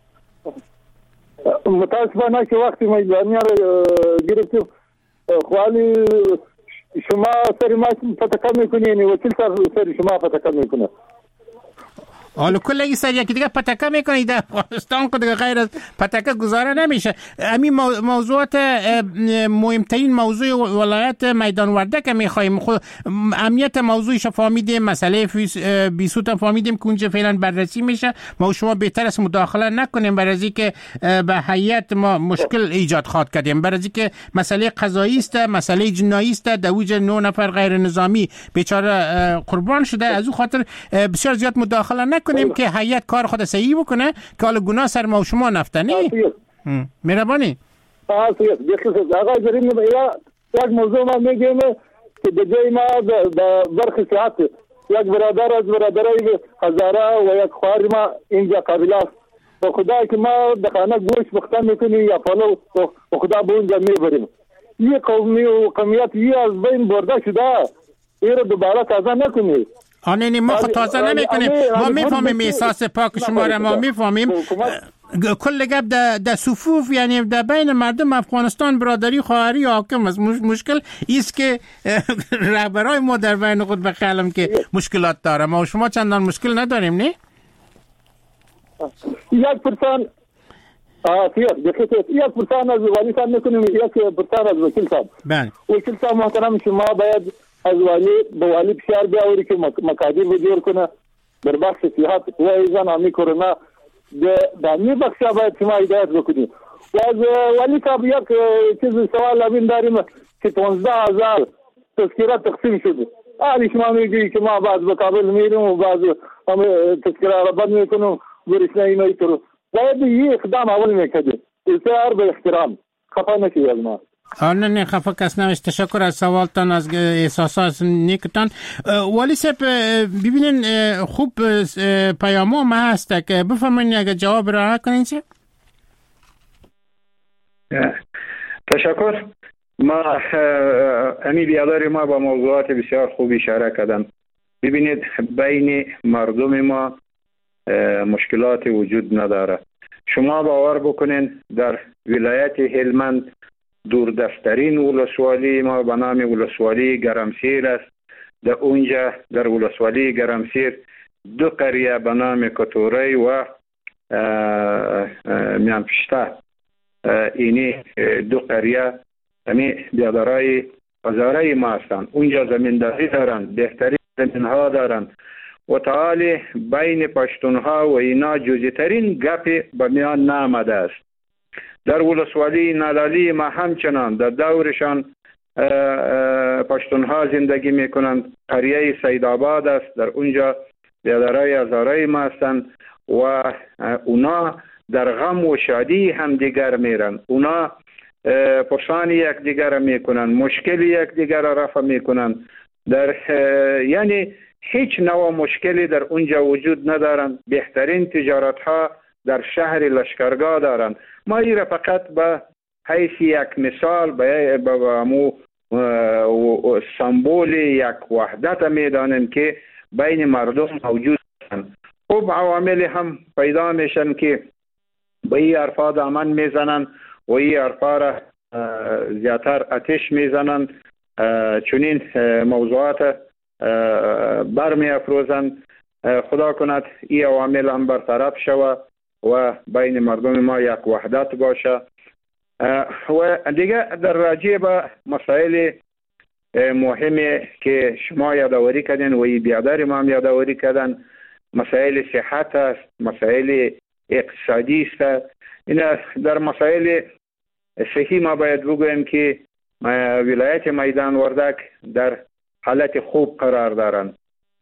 متاسفانه که وقتی میدانیا رو گرفتیم خوالی شما سری ما فتکه میکنی، یعنی وکیل سری شما فتکه میکنه. حالا کلگی سر یکی دیگه پتکه میکنی در افغانستان که دیگه غیر از پتکه گذاره نمیشه. همین موضوعات مهمترین موضوع ولایت میدان وردک میخوایم. خود امنیت موضوعش فهمیدیم، مسئله بیسوت هم فهمیدیم که اونجا فعلا بررسی میشه. ما شما بهتر است مداخله نکنیم برای که به هیئت ما مشکل ایجاد خواهد کردیم، برای که مسئله قضایی است، مسئله جنایی است. در وجه نه نفر غیر نظامی بیچاره قربان شده، از اون خاطر بسیار زیاد مداخله نکنیم کنیم که هیئت کار خود صحیح بکنه که حالا گناه سر ما و شما نفته. نه مهربانی. آسیت بخصوص آقای جریم نباید یک موضوع ما میگیم که بجای ما در برخی ساعت یک برادر از برادرای هزاره و یک خواهر ما اینجا قابل است و خدا که ما دخانه گوش بختن میکنیم یا پلو و خدا به اونجا میبریم. یه قومی و قومیت یه از بین برده شده، این رو دوباره تازه نکنیم. آنه نه ما خود تازه نمی کنیم. ما میفهمیم احساس پاک شما را، ما میفهمیم. کل گپ در در صفوف یعنی در بین مردم افغانستان برادری خواهری حاکم است. مشکل ایست که رهبرای ما در بین خود بخیالم که مشکلات داره. ما و شما چندان مشکل نداریم. نه یک پرسان آسیت بخصوص یک پرسان از والی صاحب میکنیم، یک پرسان از وکیل صاحب. بله وکیل صاحب محترم، شما باید از والی به والی فشار بیاوری که مکادر رو جور کنه در بخش صحت و ایزان آمی کرونا در می بخش باید شما هدایت بکنید. و از ولی صاحب یک چیز سوال لابین داریم که پانزده هزار تذکره تقسیم شده. آلی شما میگی که ما بعض به کابل میریم و بعض هم تذکره را بند میکنم برشنه اینایی تو رو باید یه اقدام اول میکده اصرار به احترام خفا نکی از ما. آه نه نه خفا کس نوشت. تشکر از سوالتان، از احساسات نیکتان. ولی سب ببینین خوب پیامو ما هست که بفرمایید اگر جواب را کنین چه؟ تشکر. ما امی بیاداری ما با موضوعات بسیار خوب اشاره کردن. ببینید بین مردم ما مشکلات وجود نداره. شما باور بکنین در ولایت هلمند دوردسترین ولسوالی ما به نام ولسوالی گرمسیر است. در اونجا در ولسوالی گرمسیر دو قریه به نام کتوری و میانپشته، اینی دو قریه امی بیادرای هزاره ما هستند. اونجا زمینداری دارند، بهترین زمین ها دارند و تعالی بین پشتون ها و اینا جزیترین گپ به میان نامده است. در ولسوالی نادالی ما همچنان در دورشان پشتون ها زندگی میکنند. قریه سیدآباد است، در اونجا بیادرای هزاره ما هستند و اونا در غم و شادی هم دیگر میرن. اونا پرسان یک دیگر میکنن، مشکل یک دیگر رفع میکنن. در یعنی هیچ نوع مشکلی در اونجا وجود ندارن. بهترین تجارت ها در شهر لشکرگاه دارن. ما این فقط به حیث یک مثال به امو سمبول یک وحدت میدانیم که بین مردم موجود هستند. خوب عوامل هم پیدا میشن که به این حرفا دامن میزنن و این حرفا را زیادتر اتش میزنن، چنین موضوعات برمی افروزند. خدا کند این عوامل هم برطرف شود و بین مردم ما یک وحدت باشه. و دیگه در راجع به مسائل مهمی که شما یادآوری کردین و این بیادر ما هم یادآوری کردن، مسائل صحت است، مسائل اقتصادی است. این در مسائل صحی ما باید بگویم که ولایت میدان وردک در حالت خوب قرار دارند.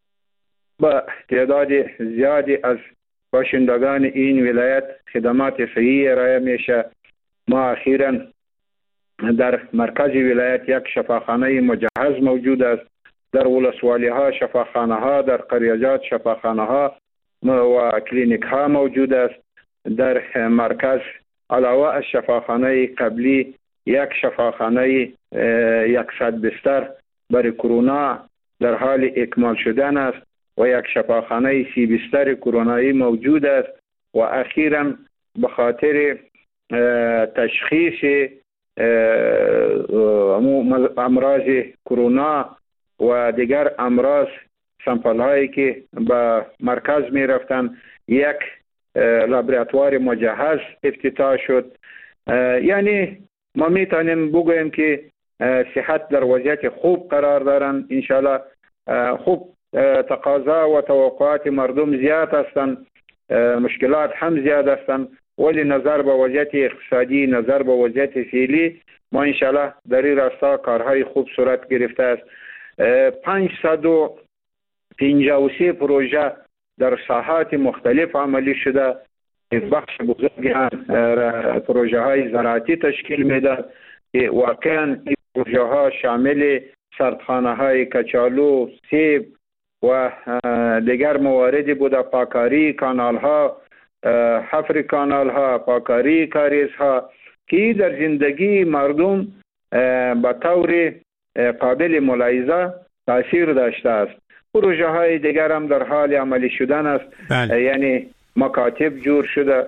با تعداد زیادی از باشندگان این ولایت خدمات صحی ارائه میشه. ما اخیراً در مرکز ولایت یک شفاخانه مجهز موجود است. در ولسوالی ها شفاخانه ها، در قریجات شفاخانه ها و کلینیک ها موجود است. در مرکز علاوه از شفاخانه قبلی یک شفاخانه یکصد بستر برای کرونا در حال اکمال شدن است و یک شفاخانه سی بستر کرونایی موجود است. و اخیراً به خاطر تشخیص امراض کرونا و دیگر امراض سامپل هایی که به مرکز می رفتن یک لابراتوار مجهز افتتاح شد. یعنی ما می توانیم بگوییم که صحت در وضعیت خوب قرار دارند. انشالله خوب تقاضا و توقعات مردم زیاد هستند، مشکلات هم زیاد هستند، ولی نظر به وضعیت اقتصادی، نظر به وضعیت فعلی ما انشالله در این راستا کارهای خوب صورت گرفته است. پانصد و پنجاه و سه پروژه در ساحات مختلف عملی شده. بخش بزرگی هم پروژه های زراعتی تشکیل میده که واقعا این پروژه ها شامل سردخانه های کچالو، سیب و دیگر مواردی بوده. پاکاری کانال ها، حفر کانال ها، پاکاری کاریز ها که در زندگی مردم به طور قابل ملاحظه تاثیر داشته است. پروژه های دیگر هم در حال عملی شدن است. بله. یعنی مکاتب جور شده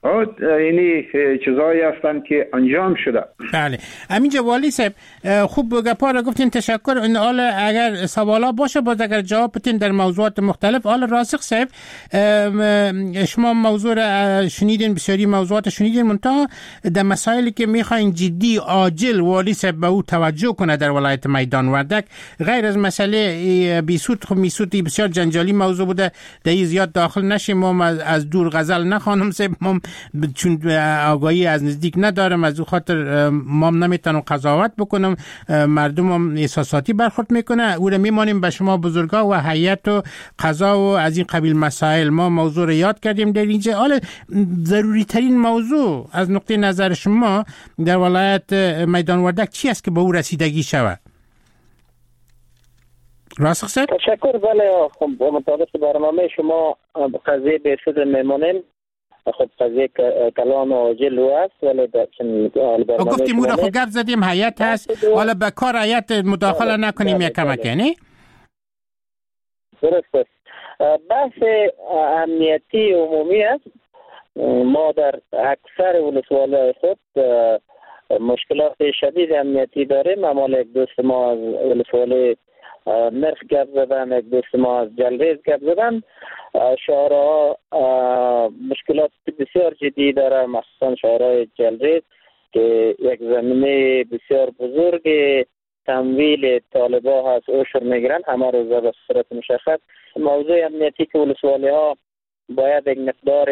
اینی چیزایی هستند که انجام شده. بله همینجا والی صاحب خوب گپا را گفتین، تشکر. این حالا اگر سوالا باشه باز اگر جواب بتین در موضوعات مختلف. حالا راسخ صاحب شما موضوع را شنیدین، بسیاری موضوعات شنیدین، منتها در مسائلی که میخواین جدی عاجل والی صاحب به او توجه کنه در ولایت میدان وردک، غیر از مسئله بیسود، خب بیسودی بسیار جنجالی موضوع بوده، در زیاد داخل نشیم، ما از دور غزل نخوانم صاحب، ما چون آگاهی از نزدیک ندارم، از او خاطر ما نمیتونم قضاوت بکنم، مردم هم احساساتی برخورد میکنه. او را میمانیم به شما بزرگا و هیئت و قضا و از این قبیل مسائل. ما موضوع را یاد کردیم در اینجا. حالا ضروری ترین موضوع از نقطه نظر شما در ولایت میدان وردک چی است که به او رسیدگی شود؟ راسخ صاحب تشکر. بله خب مطابق برنامه شما قضیه بیسود میمونیم. خب قضیه کلان و جلو است، ولی در چند برنامه گفتیم او را خب گفت زدیم هیئت هست، حالا به کار هیئت مداخله نکنیم یک کمک یعنی؟ درست است. بحث امنیتی عمومی است. ما در اکثر ولسوالی خود مشکلات شدید امنیتی داریم. اما یک دوست ما از ولسوالی نرخ گپ زدن، یک دوست ما از جلریز گپ زدن. شهرها مشکلات بسیار جدی داره، مخصوصا شهرهای جلریز که یک زمینه بسیار بزرگ تمویل طالبا هست، اوشر میگیرن همه روزه به صورت مشخص. موضوع امنیتی که ولسوالی ها باید یک مقدار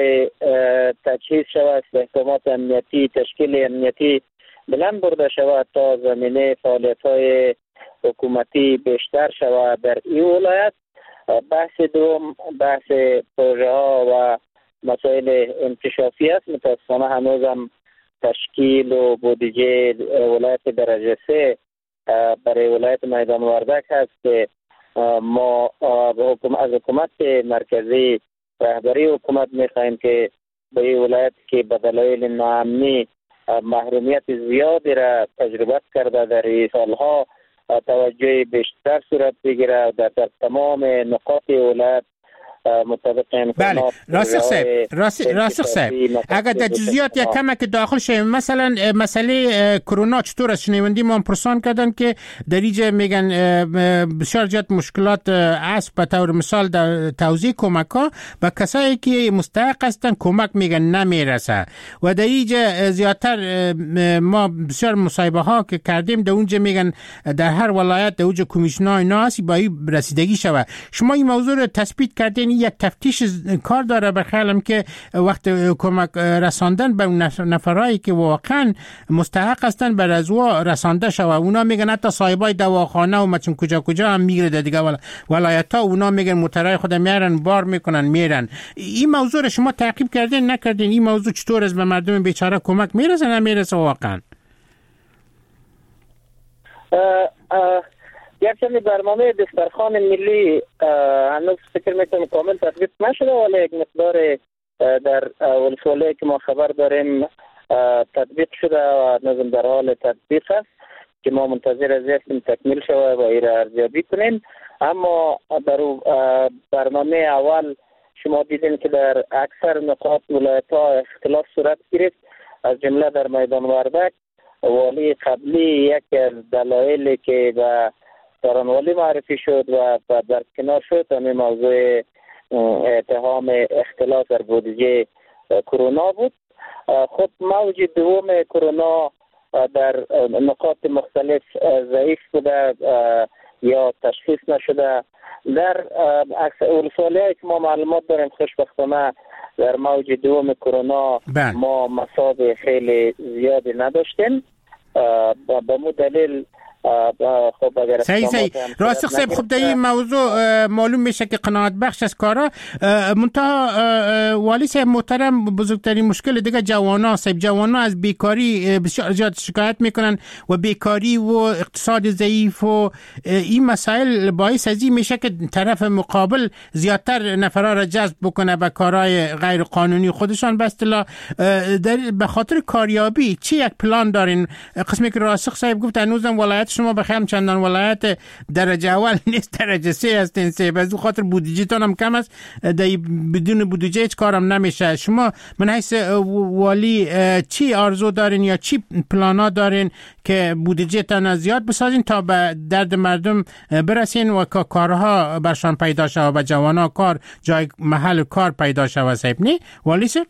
تجهیز شود، استحکامات امنیتی، تشکیل امنیتی بلند برده شود تا زمینه فعالیت های حکومتی بیشتر شود در این ولایت. بحث دوم بحث پروژه ها و مسائل انکشافی است. متاسفانه هنوز هم تشکیل و بودجه ولایت درجه سه برای ولایت میدان وردک هست که ما از حکومت مرکزی، رهبری حکومت میخواهیم که به این ولایت که به دلایل ناامنی محرومیت زیادی را تجربه کرده در این سالها توجه بیشتر صورت بگیره در, در تمام نقاط ولایت مطابق بله. راسخ صاحب راسخ صاحب اگر در جزئیات یک کمک داخل شیم، مثلا مسئله کرونا چطور است؟ شنوندی ما پرسان کردن که در اینجا میگن بسیار زیاد مشکلات است، به طور مثال در توزیع کمک ها و کسایی که مستحق هستن کمک میگن نمیرسه و در اینجا زیادتر ما بسیار مصاحبه ها که کردیم در اونجا میگن در هر ولایت در اونجا کمیشنای ناسی با این رسیدگی شود. شما این موضوع رو تثبیت کردین، یک تفتیش کار داره بخیالم که وقت کمک رساندن به نفرایی که واقعا مستحق هستن بر از او رسانده شود. اونا میگن حتی صاحبای دواخانه و مچون کجا کجا هم میگیره دیگه ولایت ها، اونا میگن مترای خود میارن بار میکنن میرن. این موضوع شما تعقیب کردین نکردین؟ این موضوع چطور از به مردم بیچاره کمک میرسه نمیرسه واقعا؟ یک چند برنامه دسترخوان ملی هنوز فکر میکنم کامل تطبیق نشده، ولی یک مقدار در ولسوالی که ما خبر داریم تطبیق شده و نظم در حال تطبیق است که ما منتظر از هستیم تکمیل شود و این را ارزیابی کنیم. اما در برنامه اول شما دیدین که در اکثر نقاط ولایت ها اختلاف صورت گرفت، از جمله در میدان وردک. والی قبلی یک از دلایلی که به سرانوالی معرفی شد و در کنار شد همین موضوع اتهام اختلاف در بودجه کرونا بود. خود موج دوم کرونا در نقاط مختلف ضعیف بوده یا تشخیص نشده. در ولسوالی‌هایی که ما معلومات داریم خوشبختانه در موج دوم کرونا ما مصاب خیلی زیادی نداشتیم. به مو دلیل خب اگر صحیح صحیح راسخ صاحب خب در این موضوع معلوم میشه که قناعت بخش از کارا. منتها والی صاحب محترم بزرگترین مشکل دیگه جوانا صاحب، جوانا از بیکاری بسیار زیاد شکایت میکنن و بیکاری و اقتصاد ضعیف و این مسائل باعث از این میشه که طرف مقابل زیادتر نفرا را جذب بکنه به کارهای غیر قانونی خودشان. به اصطلاح به خاطر کاریابی چی یک پلان دارین؟ قسمی که راسخ صاحب گفت هنوزم ولایت ولایت شما بخیر چندان ولایت درجه اول نیست، درجه سه هستین. سه از اون خاطر بودجهتون هم کم است، بدون بودجه هیچ کارم نمیشه. شما من حیث والی چی آرزو دارین یا چی پلانا دارین که بودجهتون زیاد بسازین تا به درد مردم برسین و کارها برشان پیدا شود و جوانا کار جای محل کار پیدا شود؟ صاحب نی والی سر؟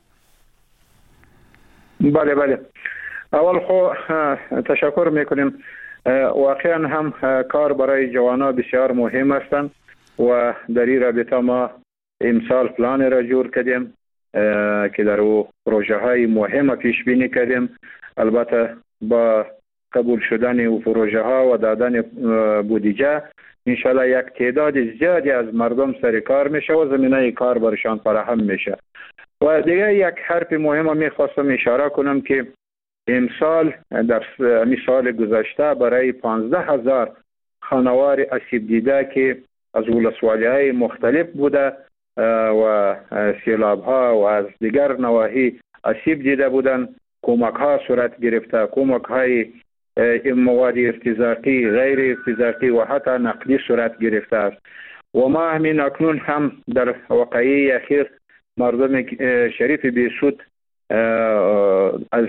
بله بله، اول خو تشکر میکنیم. واقعا هم کار برای جوانا بسیار مهم هستند و در این رابطه ما امسال پلان را جور کردیم که در او پروژه های مهم پیش بینی کردیم. البته با قبول شدن او پروژه ها و دادن بودجه انشالله یک تعداد زیادی از مردم سر کار میشه و زمینه کار برشان فراهم میشه. و دیگه یک حرف مهم میخواستم اشاره کنم که امسال در می سال گذشته برای پانزده هزار خانوار آسیب دیده که از ولسوالی های مختلف بوده و سیلاب ها و از دیگر نواحی آسیب دیده بودن، کمک ها صورت گرفته، کمک های مواد ارتزاقی، غیر ارتزاقی و حتی نقدی صورت گرفته است. و ما همین اکنون هم در واقعی اخیر مردم شریف بیسود از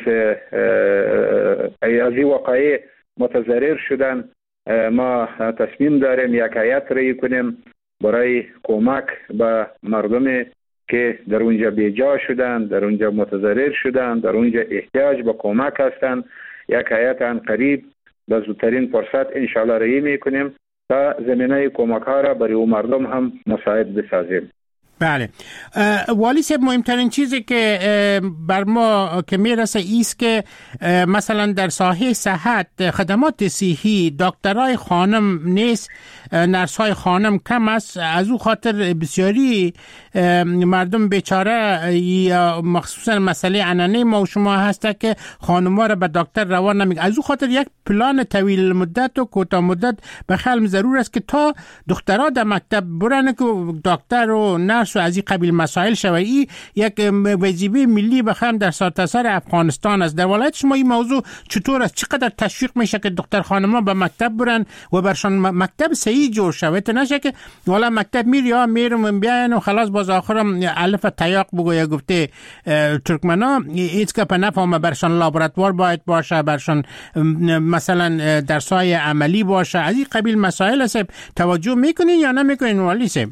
از این واقعی متضرر شدن. ما تصمیم داریم یک هیئت رای کنیم برای کمک به مردم که در اونجا بیجا شدن، در اونجا متضرر شدن، در اونجا احتیاج به کمک هستند. یک هیئت ان قریب به زودترین فرصت انشاءالله رای میکنیم تا زمینه کمک ها را برای مردم هم مساعد بسازیم. بله والی صاحب، مهمترین چیزی که بر ما که میرسه ایست که مثلا در ساحه صحت خدمات صحی دکترای خانم نیست، نرس‌های خانم کم است. از او خاطر بسیاری مردم بیچاره یا مخصوصا مسئله عنعنه ما و شما هسته که خانم‌ها را به دکتر روان نمیکنه. از او خاطر یک پلان طویل مدت و کوتاه مدت به خلم ضرور است که تا دخترها در مکتب برن که دکتر و نرس و از این قبیل مسائل شوی. یک وظیفه ملی بخوام در سرتاسر افغانستان است. در ولایت شما این موضوع چطور است؟ چقدر تشویق میشه که دختر خانم‌ها به مکتب برن و برشان مکتب صحیح جور شود، نشه که والا مکتب میری یا میرم بیاین و خلاص باز آخرم الف تیاق بگویا گفته ترکمنا هیچ که نفهمه. برشان لابراتوار باید باشه، برشان مثلا درسای عملی باشه. از این قبیل مسائل است. توجه میکنین یا نمیکنین والی صاحب؟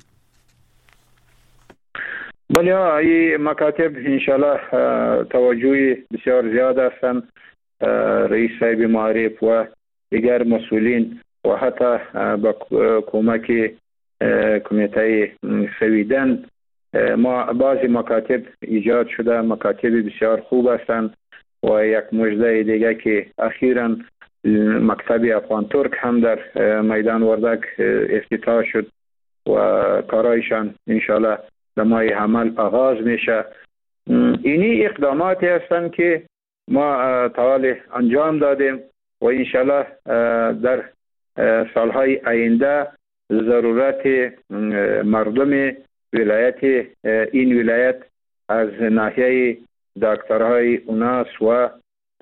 بله، این مکاتب انشالله توجه بسیار زیاد هستند. رئیس صاحب معارف و دیگر مسئولین و حتی با کمک کمیته سویدن ما بعضی مکاتب ایجاد شده، مکاتب بسیار خوب هستند. و یک مژده دیگه که اخیراً مکتب افغان ترک هم در میدان وردک افتتاح شد و کارایشان انشالله در ماه حمل آغاز میشه. اینی اقداماتی هستند که ما طوال انجام دادیم و انشالله در سالهای آینده ضرورت مردم ولایت این ولایت از ناحیه دکترهای اوناس و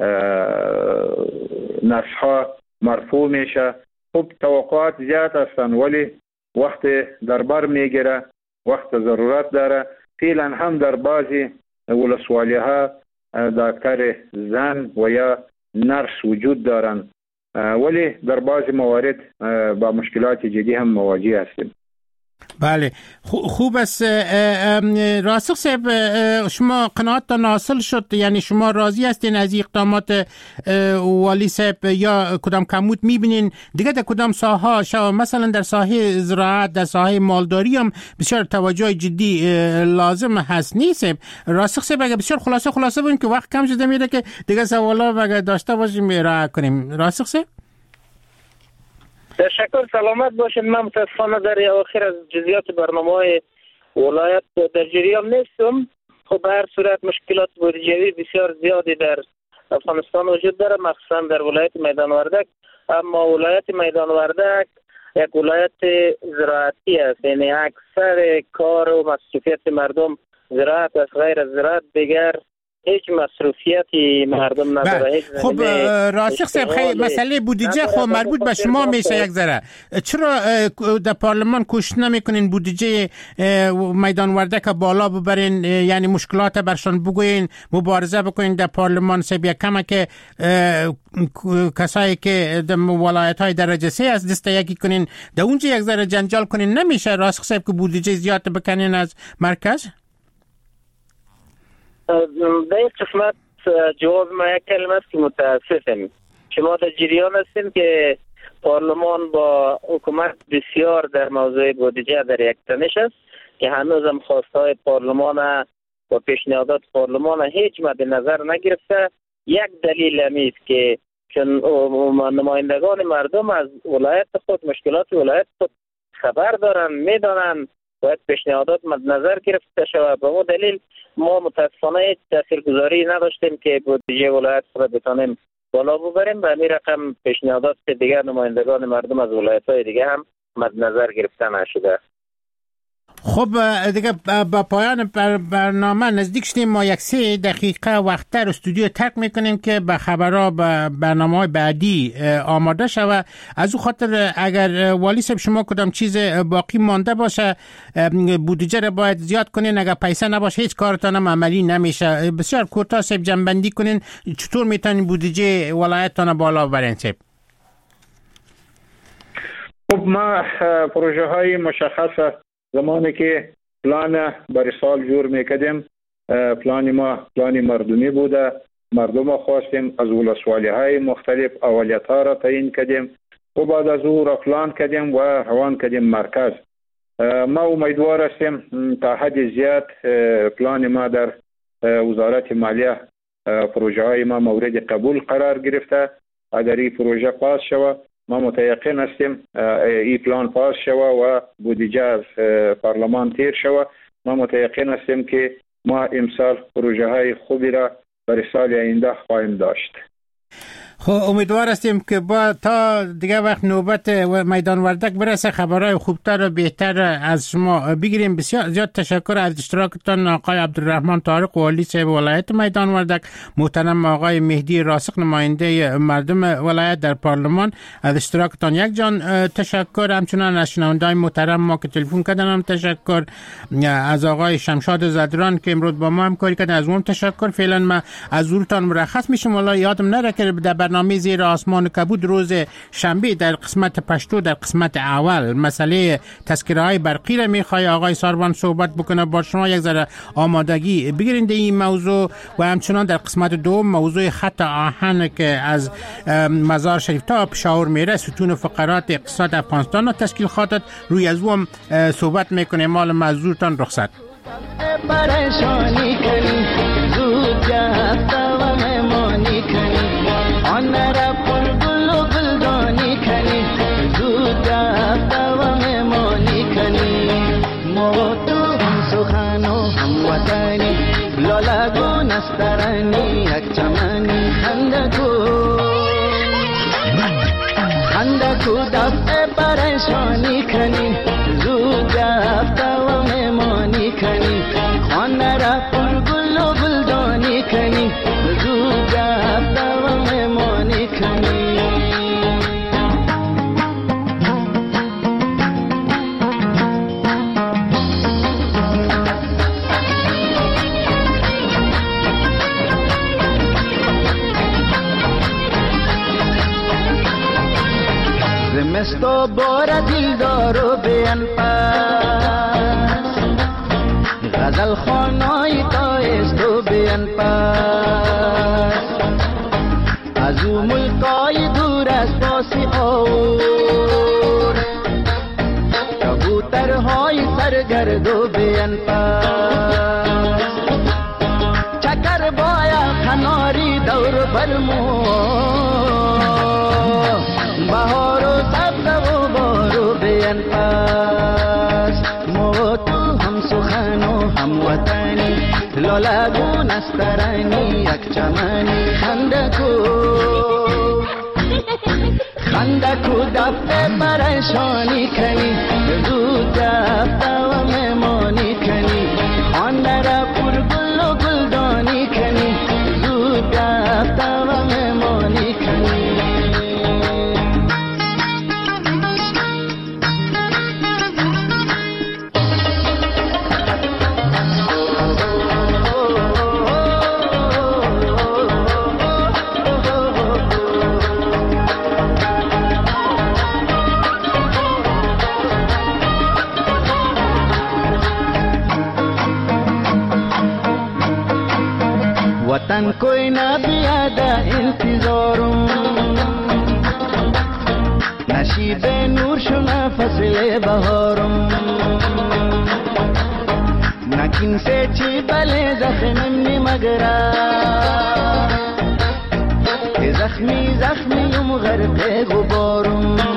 نرس‌ها مرفوع میشه. خب توقعات زیاد هستند ولی وقت دربار میگیره، وقت ضرورت داره. فعلا هم در بعضی ولسوالی ها دکتر زن و یا نرس وجود دارند ولی در بعضی موارد با مشکلات جدی هم مواجه هستیم. بله خوب است. راسخ صاحب، شما قناعتتان حاصل شد؟ یعنی شما راضی هستین از اقدامات والی صاحب یا کدام کمبود میبینین دیگه در کدام ساحه شو؟ مثلا در ساحه زراعت، در ساحه مالداری هم بسیار توجه جدی لازم هست نیست؟ راسخ صاحب اگه بسیار خلاصه خلاصه بودیم که وقت کم شده میره که دیگه سوالا اگه داشته باشیم ارائه کنیم. راسخ صاحب تشکر، سلامت باشین. من متاسفانه در اواخر از جزئیات برنامه‌های ولایت در جریان نیستم. خب به هر صورت مشکلات بودجه‌ای بسیار زیادی در افغانستان وجود داره، مخصوصا در ولایت میدان وردک. اما ولایت میدان وردک یک ولایت زراعتی است، یعنی اکثر کار و مصروفیت مردم زراعت است. غیر از زراعت دیگر هیچ مصروفیتی مردم نداره. هیچ خب راسخ صاحب خیلی مسئله بودجه خب مربوط به شما میشه یک ذره. چرا در پارلمان کوشش نمیکنین بودجه میدان وردک بالا ببرین، یعنی مشکلات برشان بگوین، مبارزه بکنین در پارلمان سه بیا کمه که کسایی که در ولایت های درجه سه از دست یکی کنین در اونجا یک ذره جنجال کنین؟ نمیشه راسخ صاحب که بودجه زیاد بکنین از مرکز؟ در این قسمت جواب ما یک کلمه است که متاسفم. شما در جریان هستیم که پارلمان با حکومت بسیار در موضوع بودجه در یک تنش است که هنوز هم خواستهای پارلمان و پیشنهادات پارلمان هیچ مد نظر نگرفته. یک دلیل همی است که چون نمایندگان مردم از ولایت خود، مشکلات ولایت خود خبر دارن، میدانن، باید پیشنهادات مد نظر گرفته شود. به اون دلیل ما متاسفانه هیچ تاثیرگذاری نداشتیم که بودجه ولایت خود بتانیم بالا ببریم. به همین رقم پیشنهادات دیگر نمایندگان مردم از ولایت‌های دیگه هم مد نظر گرفته نشده. خب دیگه با پایان برنامه نزدیک شدیم. ما یک سه دقیقه وقتتر استودیو ترک میکنیم که به خبرها به برنامه‌های بعدی آماده شود. از او خاطر اگر والی صاحب شما کدام چیز باقی مانده باشه، بودجه رو باید زیاد کنین، اگر پیسه نباشه هیچ کارتان هم عملی نمیشه. بسیار کوتاه صاحب جنبندی کنین چطور میتونین بودجه ولایتتان بالا ببرین صاحب؟ خب ما پروژه های مشخصه زمانی که پلان برای سال جور میکردیم، پلان ما پلان مردمی بوده. مردم خواستیم از ولسوالی های مختلف اولیت ها را تعیین کردیم و بعد از او را پلان کردیم و روان کردیم مرکز. ما امیدوار هستیم تا حد زیاد پلان ما در وزارت مالیه پروژه های ما مورد قبول قرار گرفته. اگر این پروژه پاس شود ما متیقن هستیم، این پلان پاس شود و بودجه از پارلمان تیر شود، ما متیقن هستیم که ما امسال پروژه های خوبی را برای سال آینده خواهیم داشت. خب امیدوار هستیم که با تا دیگه وقت نوبت میدان وردک برسه خبرهای خوبتر و بهتر از شما بگیریم. بسیار زیاد تشکر از اشتراکتان آقای عبدالرحمن طارق والی صاحب ولایت میدان وردک، محترم آقای مهدی راسخ نماینده مردم ولایت در پارلمان. از اشتراکتان یک جان تشکر. همچنان از شنونده‌های محترم ما که تلفن کردن هم تشکر. از آقای شمشاد زدران که امروز با ما همکاری کردن از اون تشکر. فعلا ما از حضورتان مرخص میشم. والله یادم نره که در برنامه زیر آسمان کبود روز شنبه در قسمت پشتو در قسمت اول مسئله تذکره های برقی را میخوای آقای ساروان صحبت بکنه. با شما یک ذره آمادگی بگیرید این موضوع و همچنان در قسمت دوم موضوع خط آهن که از مزار شریف تا پشاور میره ستون فقرات اقتصاد افغانستان و تشکیل خاطر روی از اون صحبت میکنه. مال مزورتان رخصت پریشانی کنی زود جفتا و مهمانی کنی آن را پر گل و گلدانی کنی زود جفتا و مهمانی کنی ما تو هم سخن و هم وطنی لالا نسترانی یک چمنی خندکو خندکو دفع پریشانی کنی زود جفتا و مهمانی کنی خان را پر گل و گلدانی کنی زود جفتا و مهمانی کنی زمستو بار دلدارو بیان پاس غزل خانای تایستو بیان پاس از او ملکای دور از پاسی آور کبوترهای سرگردو بیان پاس چکر بایا کناری دور برمو بهار و سبز و بارو بیان پاس ما تو هم سخن و هم وطنی لالا نسترانی یک چمنی خندکو خندکو دفع پریشانی کنی زود دفع و مهمانی کنی آن را پر گل و گلدانی کنی من کوئی نبیاده انتظارم نشیب نور شونه فصل بهارم نکین سے چی بله زخمم نمگره زخمی زخمیم غرق غبارم